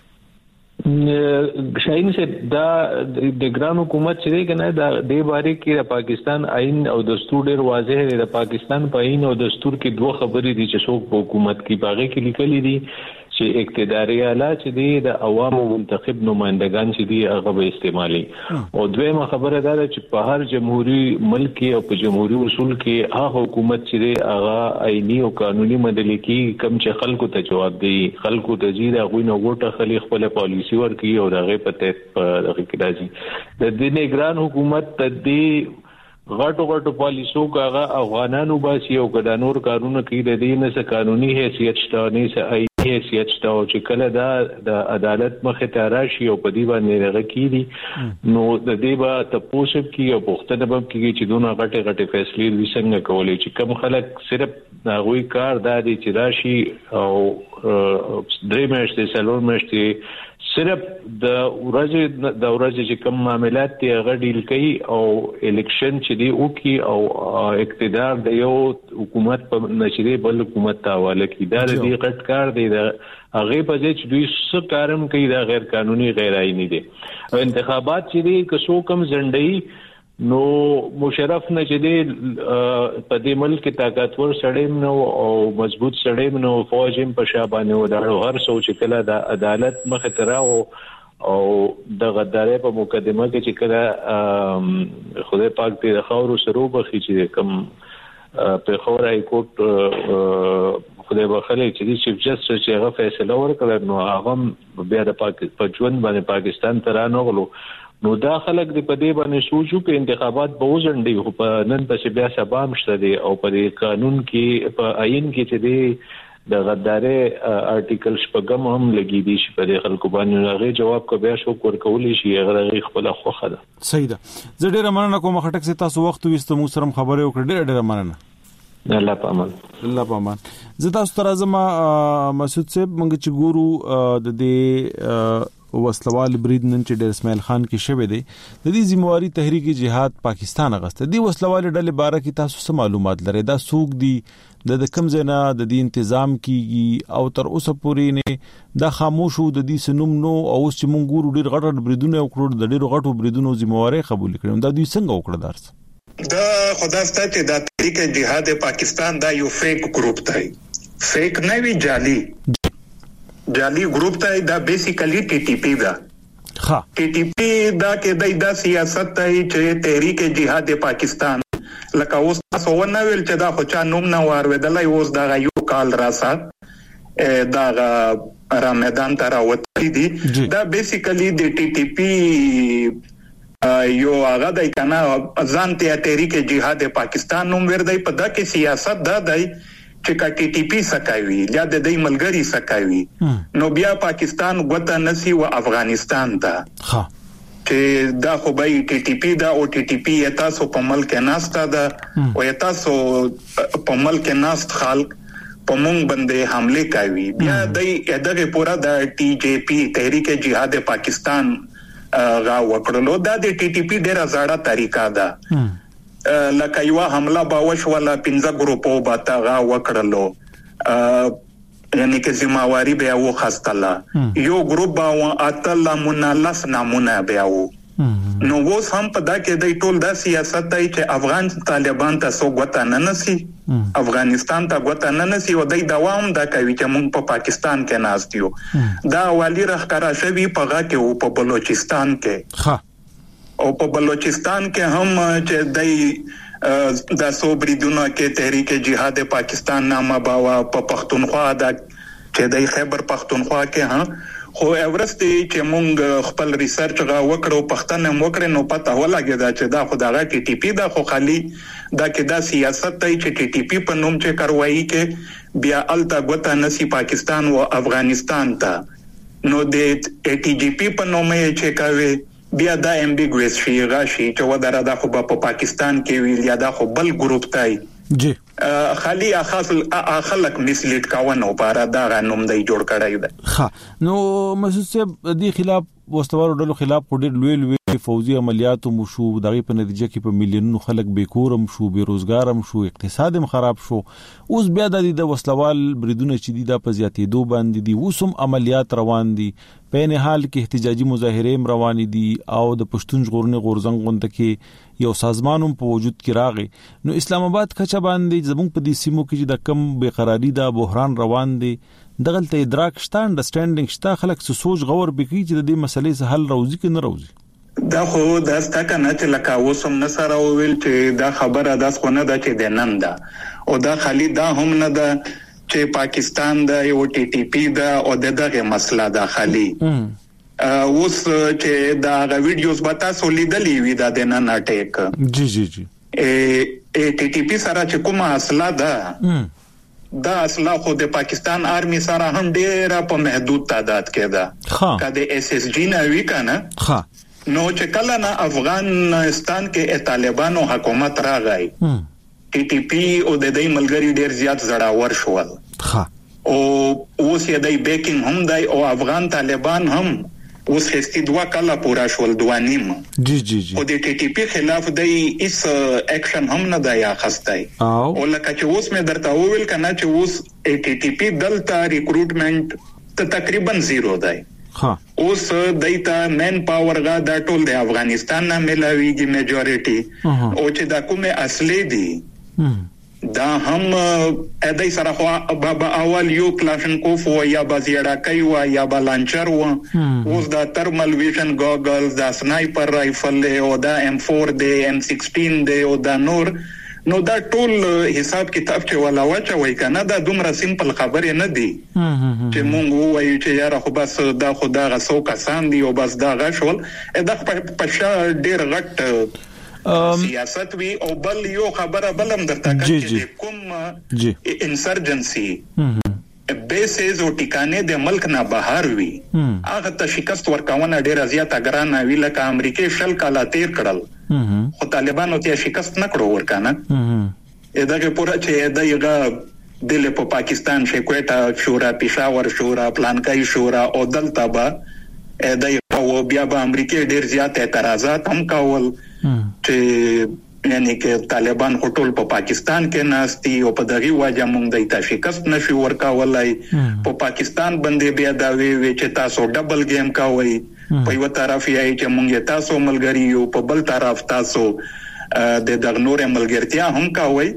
شاین سے دا د ګران حکومت چې کنه دا د باره کې د پاکستان آئین او دستور ډیر واضح دی د پاکستان په آئین او دستور کې دوه خبرې دي چې څوک په حکومت کې باغې کې لیکلي دي چې اقتداري اعلی چې دی د عوامو منتخب نمائندگان چې دی هغه به استعمالي او دویمه خبره دا ده چې په هر جمهوریت ملک او په جمهوریت اصول کې هغه حکومت چې دی هغه آئینی او قانوني مدلي کې کم چې خلکو ته جواب دی خلکو ته زیاده غوینه وټه خلی خپل پالیسی ورکي او دغه په کې راځي د دې نگران حکومت ته دی غټو پالیسو کاغه افغانانو باسي او ګډانور کارونه کوي د دې نه څه قانوني حیثیت شته نه څه حیثیت شته او چې کله دا د عدالت مخه ته راشي او په دې باندې رغ کیږي نو د دې با تاسو کې او پښتنه به کې چې دونه غټه فیصله وي څنګه کولای چې کم خلک صرف غوي کار دادي چې راشي او درې میاشتې څلور میاشتې صرف د ورځې چې کوم معاملات ته غډیل کوي او الیکشن چې دی او کی او اقتدار د یو حکومت په نشریه بل حکومت ته حواله کی دا د غټ کار دی د هغه په ځای چې دوی څه کارم کوي دا غیر قانوني غیر آئینی دي او انتخابات چې دی که څو کم ځنډي نو مشرف نه چې دی په دې ملک طاقتور سړی نو او مضبوط سړی نو فوج هم په شابانه وداړو هر سوچ کله د عدالت مخ ته راو او د غدارې په مقدمه کې چې کله خدای پاک دې خاور سرو بخي چې کم په خور هاي کورټ خدای بخله چې چیف جسټس چې هغه فیصله ورکړه نو هغه بیا د په ژوند باندې پاکستان ته رانغلو نو دا خلک د پدې باندې سوچو کې انتخابات به وځنډي خو په نن پسې بیا سبا مشته دي او په قانون کې په آئین کې چې دی د غدارې آرټیکل شپږم هم لګي دي چې په خلکو باندې هغه جواب کو بیا شو ورکول شي هغه خپل خوخه ده
صحیح ده زه ډیره مننه کوم خټک سي تاسو وخت وستو مو سره خبرې وکړې ډیره مننه الله پامان زه تاسو تر ازما مسعود صاحب مونږ چې ګورو د دې وسلوال برید نن چې ډیر اسماعیل خان کې شوه دی د دې ذمہواری تحریک جهاد پاکستان غسته دی وسلوال ډلې باره کې تاسو څه معلومات لرئ دا سوق دی د کم زینا د دې تنظیم کیږي او تر اوسه پورې نه دا خاموشو د دې سنوم نو او چې مونږ ګورو ډیر غټ بریدونه وکړو د ډیر غټو بریدونو ذمہواری قبول کړو دا دوی څنګه وکړه درس
دا خدای ستاسو د تحریک جهاد پاکستان دا یو فیک گروپ دی فیک نه وی جعلی گروپ ته دا بیسیکلی ټي ټي پی دا ها ټي ټي پی دا کې دا سیاست ته چې تحریک جهاد پاکستان لکه اوس تاسو ونه ویل چې دا خو چا نوم نه واردلای اوس دا یو کال راسه دا را میدان ته راوتی دي دا بیسیکلی د ټي ټي پی یو هغه د کنا ځان ته تحریک جهاد پاکستان نوم وردی په دا کې سیاست دا دی چې کا ټي ټي پی سکاوي یا د دې ملګری سکاوي نو بیا پاکستان غوته نسی او افغانستان ته ها چې دا خو به ټي ټي پی دا او ټي ټي پی تاسو په ملک ناستا دا او تاسو په ملک ناست خلک په مونږ باندې حمله کوي بیا دغه پورا د ټي جي پی تحریک جهاد پاکستان غا وکړلو دا د ټي ټي پی ډیره زړه طریقه ده لکه یو حمله باوش ولا 15 ګروپو باته غا وکړلو یعنی کې ذمہواری بیا و خاصتله یو ګروپ باو اتل منالف نامونه بیاو نو اوس هم په دا کې د ټول د سیاست دی چې افغان طالبان ته سو غوته نه نسی افغانستان ته غوته نه نسی او د دوام دا کوي چې موږ په پاکستان کې ناستیو دا والی راخکارا شوی په غا کې او په بلوچستان کې ها او په بلوچستان کې هم چې د صوبریدونو کې تحریک جهاد پاکستان نامه باوا په پښتونخوا د چې د خیبر پښتونخوا کې ها خو اورستي چې مونږ خپل ریسرچ غا وکړو پښتنه موکړو نو پته ولګی دا چې دا خدای ټي ټي پی دا خو خالی دا کې دا سیاست دی چې ټي ټي پی په نوم چې کاروایی کې بیا الته غوته نسی پاکستان او افغانستان ته نو د ټي جي پی په نوم یې چې کوي بیا دا امبیګوس شي راشي چې ودره دا خو په پاکستان کې ویل یا دا خو بل ګروپ تای
جی
خالي خلک مسلیډ کاونه لپاره دا غنوم دی جوړ کړی دی.
ها نو مسعود صاحب د خلاف وستوار ډلو خلاف ډېر لوی فوزي عملیات مو شو دغه په نتیجه کې په میلیونونو خلک بیکورم شو بیروزګارم شو اقتصاد هم خراب شو. اوس بیا د وسلوال بریدونه چې دي د په زیاتېدو باندې دي وسم عملیات روان دي په نه حال کې احتجاجي مظاهره روان دي او د پښتون ژغورنې غورځنګ غونډه کې یو سازمانوم په وجود کې راغی. نو اسلام آباد کچا باندې زموږ په دې سیمو کې د کم بیقراری دا بحران روان دي دغلته ادراک شته انډرستانډینګ شته خلک سوچ غور بکی چې د دې مسلې سره حل راوځي کې نه راوځي.
دا خو دا ستکه نه چې لکه اوسم نه سره ویل چې دا خبره داس خو نه ده چې د نن ده او دا خالي دا هم نه ده چې پاکستان دا یو ټي ټي پی دا او دغه مسله ده خالي اوس چې دا ویډیوز به تاسو لیدلې وي دا د نن اٹیک
جی
ټي ټي پی سره چې کومه اصله ده دا اصله خو د پاکستان آرمي سره هم ډېر په محدود تعداد کې ده کله اس اس جی نه وی کنه نو چې کله نه افغانستان کې طالبانو حکومت راغی ټي ټي پی او د دې ملګری ډېر زیات زړاور شول او اوس یې د بیکینګ هم دی او افغان طالبان هم اوس هستي 2 کاله پورا شول 2 نیم
جی او
د ټي ټي پی خلاف د اس اکشن هم نه دی اخستای او لکه چې اوس مې درته وویل کنه چې اوس ټي ټي پی دلته ریکروټمنټ تقریبا زیرو دی اوس دایته مین پاور غا د ټول د افغانستان نه ملاویږي میجورټي او چې دا کومه اصلي دي دا هم دای سره خو بابا اول یو کلاشنکوف و یا بازیړه کوي و یا بلانچر و اوس دا ترمل ویژن ګوګلز دا سنایپر رائفل او دا M4 دی M16 دی او دا نور نو دا ټول حساب کتاب چې ولا واچوي کنه دا دومره سیمپل خبره نه دی چې مونږ وایو چې یاره خو بس دا خدا غسو کسان دی او بس دا غشول دا په شا ډیر غټ سیاست وی او بل یو خبره بلم درته چې کوم انسرجنسي بیسز او ټیکانې د ملک نه بهر وی هغه ته شکست ورکاونه ډیر زیاته ګرانه وی لکه امریکای شل کاله تیر کړل خو طالبانو ته شکست نکړو ورکانه دغه پورا چې دغه د پاکستان شکوټا شورا پېښور شورا پلانکای شورا او دلته به دغه بیا به امریکای ډیر زیات اعتراضات هم کول چې یعنی کې طالبان ټول په پاکستان کې ناشتي او په دغه وجه موږ د شکست نشي ورکولای په پاکستان باندې بیا دا وی چې تاسو ډبل گیم کوي په یو طرف یې چې موږ تاسو ملګری یو په بل طرف تاسو د دغه نور ملګرتیا هم کوي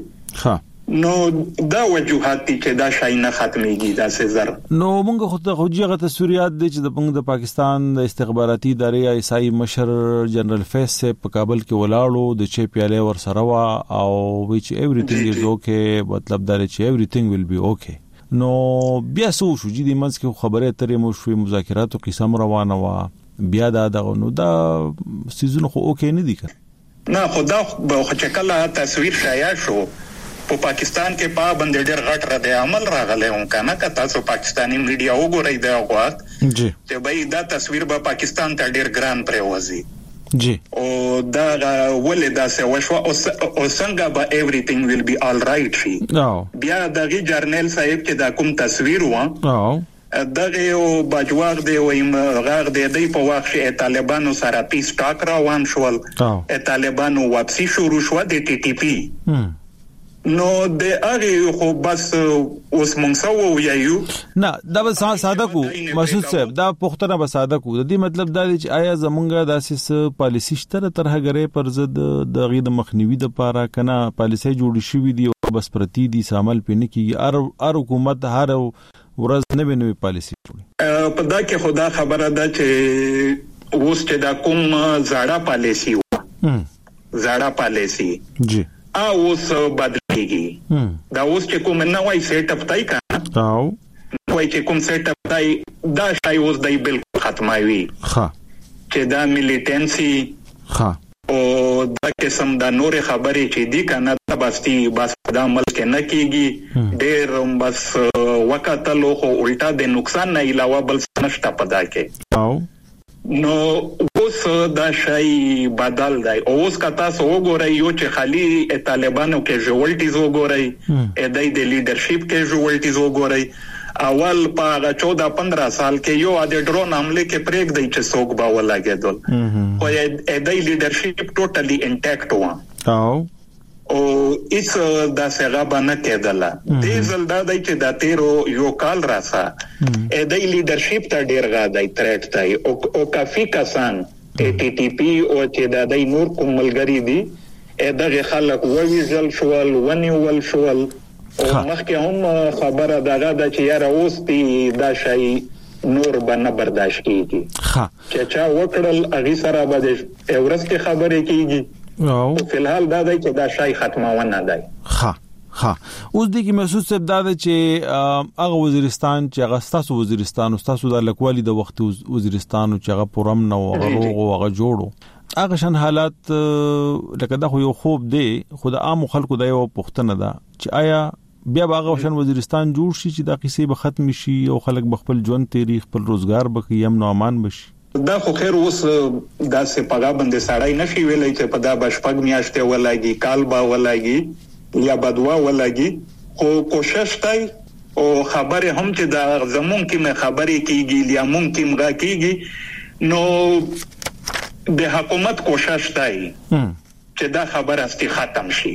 نو دا وجوهات چې دا شای نه ختميږي دا سزر
نو موږ خو ته خوږه تصویرات دي چې د پاکستان د استخباراتي ادارې ایسای مشر جنرال فیس په کابل کې ولاړو د چي پیاله ور سره وا او وی چې everything is okay مطلب دا چې everything will be okay نو بیا سو شو چې د منځ کې خبره ترې مو شوې مذاکرات او قسم روانه وا بیا دا نو دا سيزون خو اوکې نه دي
نه خدا خو چې کله تصویر شایع شو په پاکستان کې پابند ډېر غټ رد عمل راغلی هم کنه که تاسو پاکستانی میډیا وګورئ دا وخت
جی
چې به دا تصویر به پاکستان ته ډېر ګران پریوځي
جی
او دا ولې دا څه وشو او څنګه به everything will be all right شي بیا دغه جرنل صاحب چې دا کوم تصویر و دغه او بجواغ دی ویم غاغ دی په واخ شي طالبانو سره پیس ټاک روان شول طالبانو واپسی شروع شو د ټي ټي پی نو د هغه خو بس اوس مونږ سو یو
نه دا به ساده کو مسعود صاحب دا پختنه به ساده کو د دې مطلب دا چې آیا زمونږه داسې پالیسی شته طرح غره پر ضد د غید مخنیوي د پاره کنه پالیسی جوړ شي دی بس پرتی دي عمل پنه کیږي ار حکومت هر ورځ نوې پالیسی جوړي
په دا کې خدا خبره ده چې اوس چې دا کوم زړه پالیسی
جی
اوس بدلېږي دا اوس چې کوم نوې سیټ اپ تای کنه نوې چې کوم سیټ اپ تای دا شای اوس دای بالکل ختمایوي چې دا میلیټنسي او دا قسم دا نور خبرې چې دی کنه بس دا ملک نه کیږي ډېر بس وکټلو خو الټا د نقصان نه علاوه بل نشته پدا کې نو اوس دا شای بدل دی. اوس کا تاسو وګورئ یو چې خالي طالبانو کې جوړټیز وګورئ ادای د لیډرشپ کې جوړټیز وګورئ. اول په 14-15 سال کې یو د ډرون حمله کې پریک دی چې څوک با ولاګېدل خو ادای لیډرشپ ټوټلی انټیکټ و او اس دا څنګه باندې کېدله. دې زلدا دای چې دا تیرو یو کال راسا ادای لیډرشپ ته ډیر غاډای ترټ تای او کافي کسان ټي ټي پی او چې دا دای نور کوم ملګری دي دغه خلک وویزل شوال ونیول شوال او مخکې هم خبره دغه د چې یاره اوس دا شای نور باندې برداشت کیږي چې چا وکړل اغي سره به اورسته خبرې کیږي او په الحال دا دی چې دا شای ختمونه دی.
اوس د کی محسوس صاحب دا چې هغه وزیرستان چې هغه ستاسو وزیرستان او ستاسو د لکوالي د وخت وزیرستان او چې هغه پرم نو هغه جوړو هغه شان حالات لکه دا خو یو خوب دی خو د عام خلکو د یو پښتنه ده چې آیا بیا هغه شان وزیرستان جوړ شي چې دا قصې به ختم شي او خلک بخپل ژوند تاریخ خپل روزګار به یم نو امان بشي.
دا خو خیر اوس دا سه پګا باندې سړای نشي ویلای چې په دا بشپګ میاشته ولګي کال با ولګي یا بدوا ولګي خو کوشش کوي او خبره هم چې دا زمون کې خبرې کیږي یا ممکن را کیږي نو د حکومت کوشش کوي چې دا خبره است ختم شي.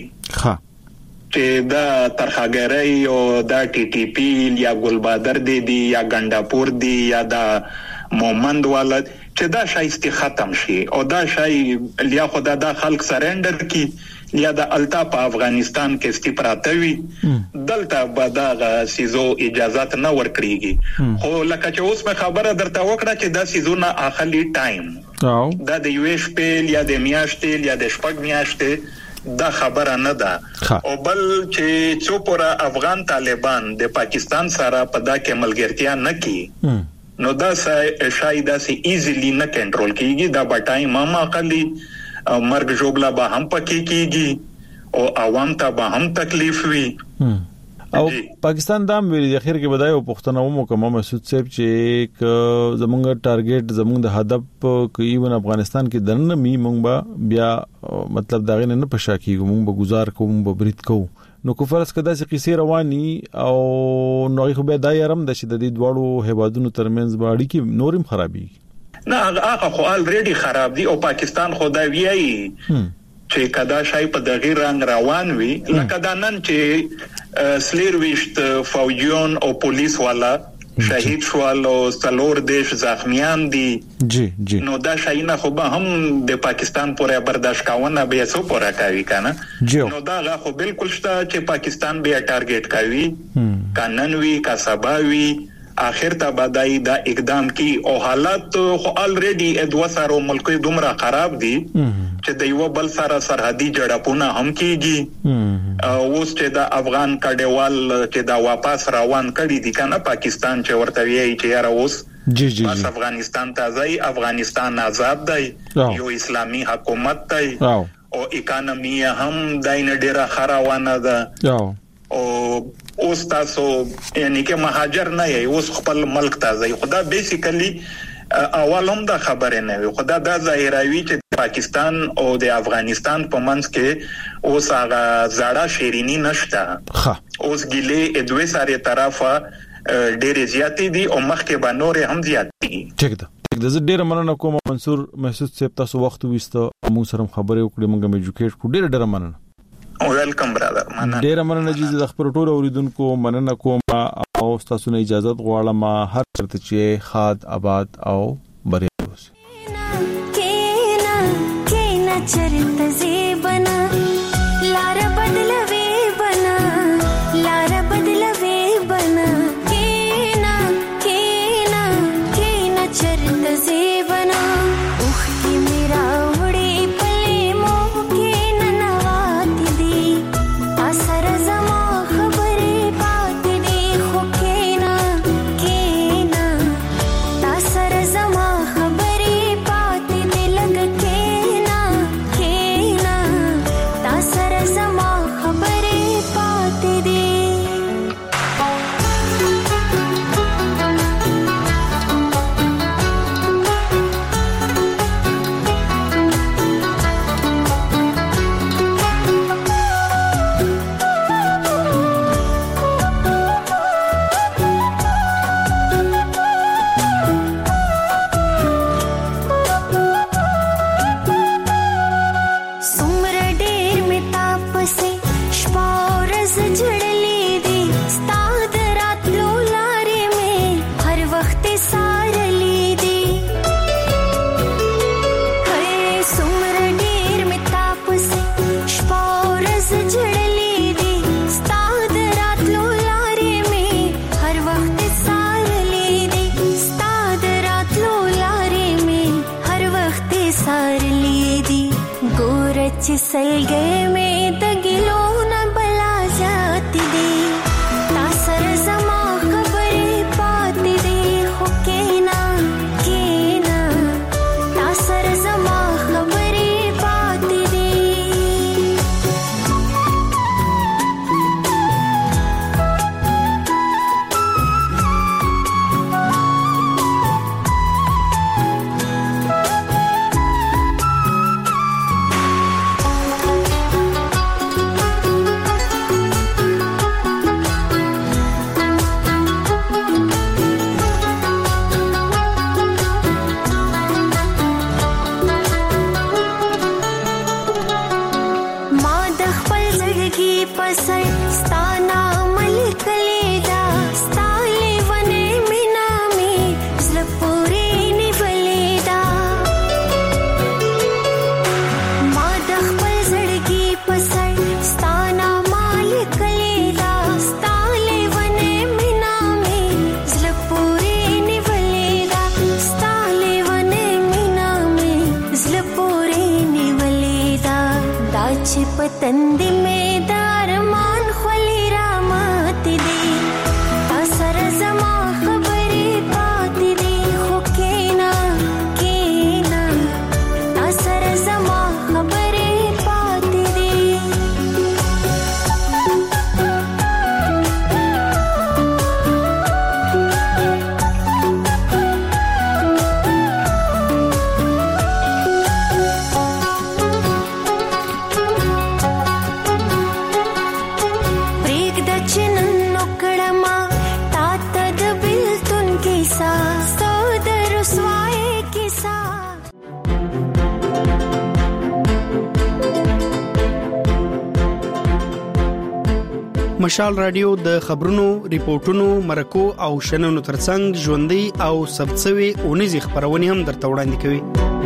چې دا ترخاګری او دا ټي ټي پی یا ګلبادر دی یا ګنداپور دی یا دا مومند ولد چې دا شایسته ختم شي او دا شای لیا خدا دا خلک سرندر کی لیا دا التا په افغانستان کې استپراتوي دلته بعد سيزو اجازهات نه ورکړيږي خو لکه چې اوس په خبره درته وکړه چې دا سيزو نه اخلي ټایم دا د یو اف پی یا د میاشتې یا د شپږ میاشتې دا خبره نه ده او بل چې څوپره افغان طالبان د پاکستان سره په دا کې ملګرتیا نه کی نو دا شاید سي ایزیلی نه کنټرول کیږي دا بټای ماما خلی مرګ جوړلا به هم پکې کیږي او عوام ته به هم تکلیف وي.
او پاکستان دا ویل د اخر کې بدای او پښتنو مکمل مسعود صاحب چې زمونږ ټارګټ زمونږ د هدف کوي افغانستان کې دنه می مونږ بیا مطلب دا غنه نه پښا کیږي مونږ به گزار کوم به برید کوو نو کوفرس کدا چې قصې رواني او نو خو به دای رم د شدت دوړو هوادونو ترمنځ باندې کې نورم خرابي
نه هغه خو الریډي خراب دي او پاکستان خدای ویایي چې کدا شای په دغه رنگ روان وي لکه دا نن چې سلیرويشت فوجیون او پولیس والا شهید شوال او څلور دیش زخمیان دي
جی
نو دا شاینا خو به هم د پاکستان پورې برداشت کاونه به سو پورا کوي کنه نو دا خو بالکل شته چې پاکستان به ټارګټ کوي قانونوي کا سباوي اخر ته بدای دا اقدام کی او حالات خو الریډي ادو سره ملک دومره خراب دي چې د یو بل سره سرحدي جړپونه هم کیږي اوس چې دا افغان کډوال چې دا واپس روان کړي دي کنه پاکستان چې ورته ویي چې یاره اوس بس افغانستان ته ځي افغانستان آزاد دی یو اسلامي حکومت دی او اکانومي هم داینه ډیره خراوانه ده او اوس تاسو یعنی کې مهاجر نه یې اوس خپل ملک ته ځي خدا بیسیکلی اولم دا خبره نه وي خدا دا ظاهروي چې پاکستان او د افغانستان په منځ کې اوس هغه زړه شیرینی نشته اوس ګلې دوه ساره طرفه ډېر زیاتې دي او مخکې به نور هم زیاتې دي.
ټیک ده زه ډېر مننه کوم منصور محسوس صاحب تاسو وخت وسته مو سره خبرې وکړې موږ ایجوکیټ کو ډېر مننه.
ویلکم برادر مننه
ډیر مننه چې د خبرو ټول اوریدونکو مننه کوم او تاسو نه اجازه غواړم هر چرته چې خاد آباد او بریالي اوسئ کینا چرته زیبنا لار بدلوي بنا لار بدلوي بنا کینا چرته زیبنا اوخ کی میرا
زما خبر سارلی دی ګورچ سلګې مې د ګلونه بلا ذات دی تا سره زما خبرې پاتې دی خو کینا تا سره زما خبرې پاتې دی पतंदी में दारमान खोली रामत दी ता सर जमा खबरी पाती दी हो केना ता सर जमा खबरी पाती दी
مشال رادیو د خبرونو، ریپورتونو، مرکو او شننو ترڅنګ ژوندۍ او سبڅوي اونیزي خبرونه هم درته وړاندې کوي.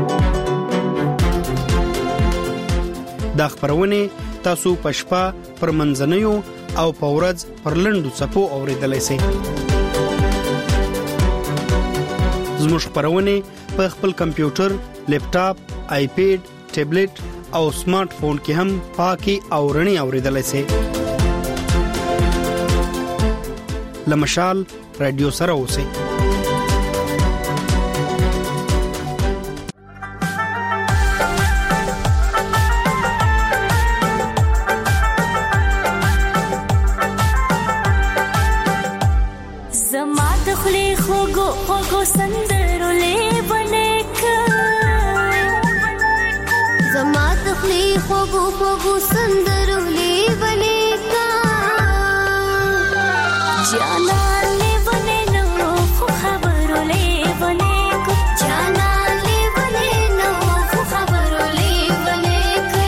دا خبرونه تاسو پښپا پر منځنیو او پورز پر لندو صفو اوریدلای شئ. زموږ خبرونه په خپل کمپیوټر، لیپټاپ، آیپیډ، ټابلیټ او سمارټ فون کې هم پاکي او رڼي اوریدلای شئ. لمشال رادیو سره اوسئ.
زما د خلی خوږو سندرو لیونه کا زما د خلی خوږو سندرو لیونه کا जाना ले बने नो खो खबरो ले बने को जाना ले बने नो खो खबरो ले बने को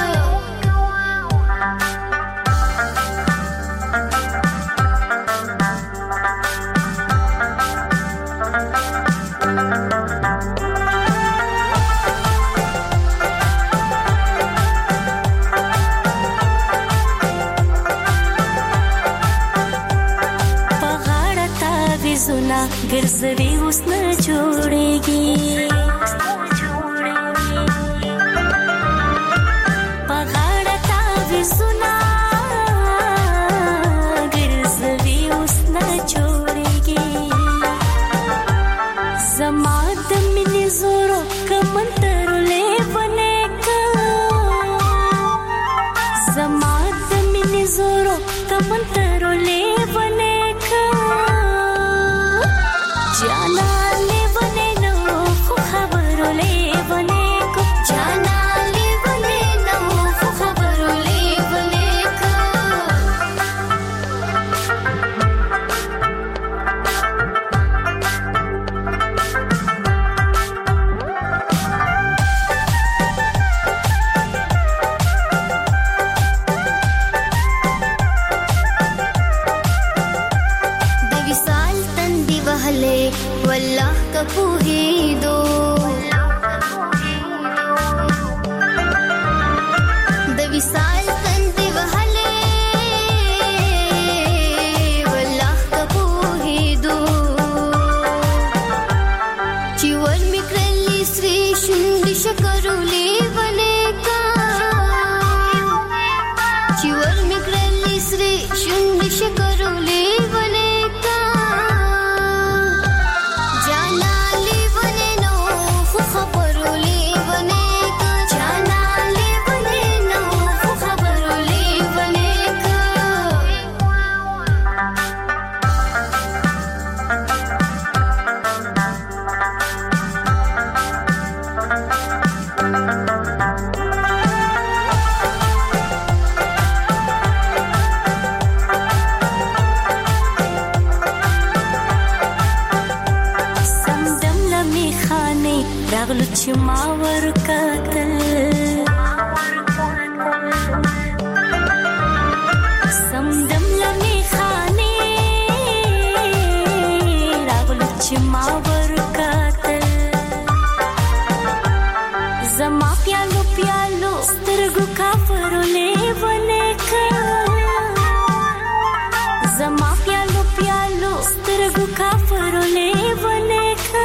ګرځوي اوس نه جوړيږي پغاړه تا وسنا ګرځوي اوس نه جوړيږي زما د مینې زورو کمنتر لیونه کا زما د مینې زورو کمنتر لیونه जाना ले बने नो खो खबरो ले बने को जाना ले बने नो खो खबरो ले बने को देवी साल तंदी वहले والله कपूही दो د وصال تندې وهلې والله کپوهې دو چې ور مې کړلې سرې شونډې शकरुले बनेका चिवर मिक्रली श्री शुंड शकरुले बनेका जानाले बने नो खबरुले बनेका जानाले बने नो खबरुले बनेका راغلو چې ما ورکتل سمدم لمې خانې راغلو چې ما ورکتل زما پیالو پیالو سترګو کافرولې ونکا زما پیالو پیالو سترګو کافرولې ونکا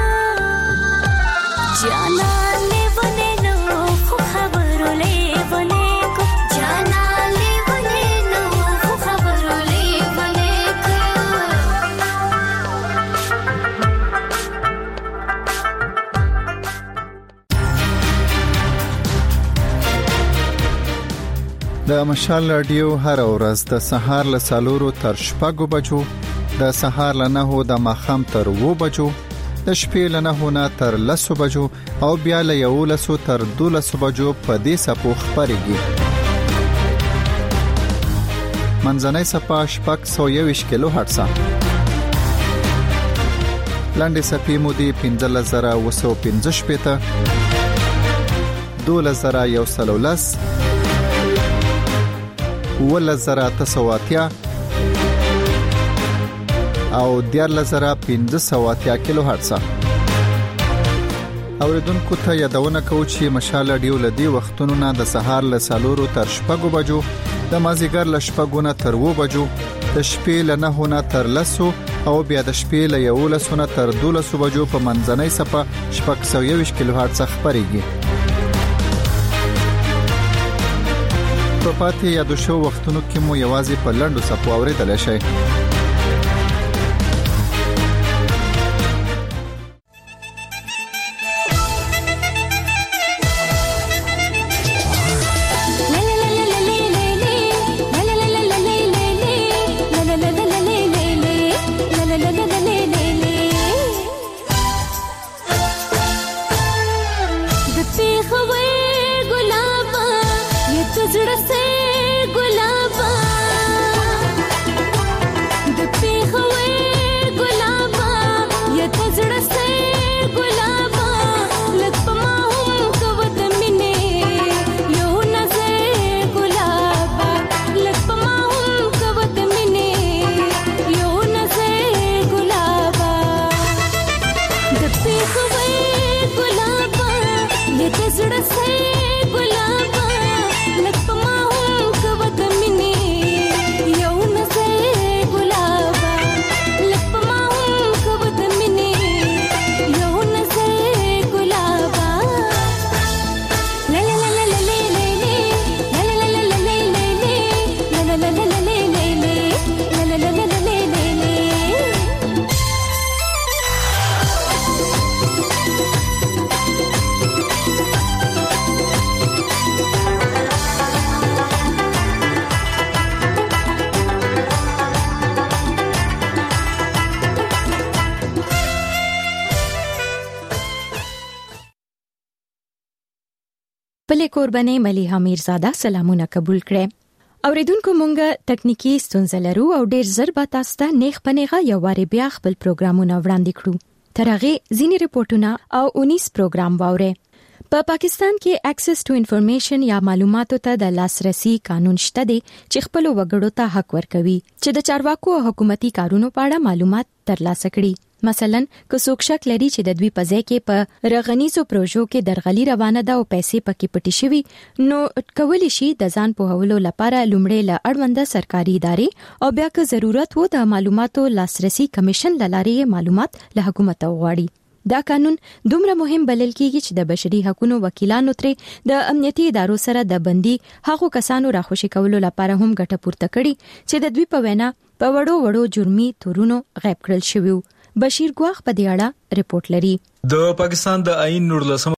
जाना ले बने नो खबरो ले बने को जाना ले बने नो खबरो ले बने को
د مشال رادیو هر ورځ د سهار له 4 تر 6 بجو د سهار له 9 د ماخام تر 2 بجو د شپې له 9 تر 10 بجو او بیا له 11 تر 12 بجو په دې سپو خبرېږي منځنۍ سپا شپږ 120 کیلو هرتز لاندې سپې مودي 15215 پته 2113 ولزراتسواتیا او 14500 کیلو هرتز اوریدونکو ته یادونه کوم چې مشال رادیو لدی وختونو نه د سهار له 4 تر 6 بجو د مازیګر له 6 نه تر 2 بجو د شپې له 9 نه تر 10 او بیا د شپې له 11 نه تر 12 بجو په منځنۍ صفه 720 کیلو هرتز خبرېږي په پاتې یادو شو وختونو کې مو یوازې په لندو صفو اوریدل شي
بلې کوربنې ملیحه میرزاده سلامونه قبول کړئ اوریدونکو مونږه تکنیکی ستونزې لرو او ډیر زر به تاسو ته نیغ پنیغه یو واری بیا خپل پروګرامونه وړاندې کړو ترغه ځینی ریپورتونه او 19 پروګرام واوري په پاکستان کې اکسس ټو انفارمیشن یا معلوماتو ته د لاسرسي قانون شته دی چې خپل وګړو ته حق ورکوي چې د چارواکو او حکومتي کارونو په اړه معلومات ترلاسه کړي مثلا که څوک شک لري چې د دوی په ځای کې په رغنیزو پروژو کې درغلي روانه ده او پیسې پکې پټې شوي نو کولی شي د ځان په هولو لپاره لومړی له اړونده سرکاري ادارې او بیا که ضرورت وو د معلوماتو لاسرسي کمیشن لارې معلومات له حکومت غواړي دا قانون دومره مهم بلل کیږي چې د بشري حقوقو وکیلانو ترې د امنیتي ادارو سره د بندي هغو کسانو راخوشي کولو لپاره هم ګټه پورته کړي چې د دوی په وینا په وړو جرمي تورونو غیب کړل شوی. بشیر ګواخ په دې اړه ریپورت لري.
د پاکستان د آئین 19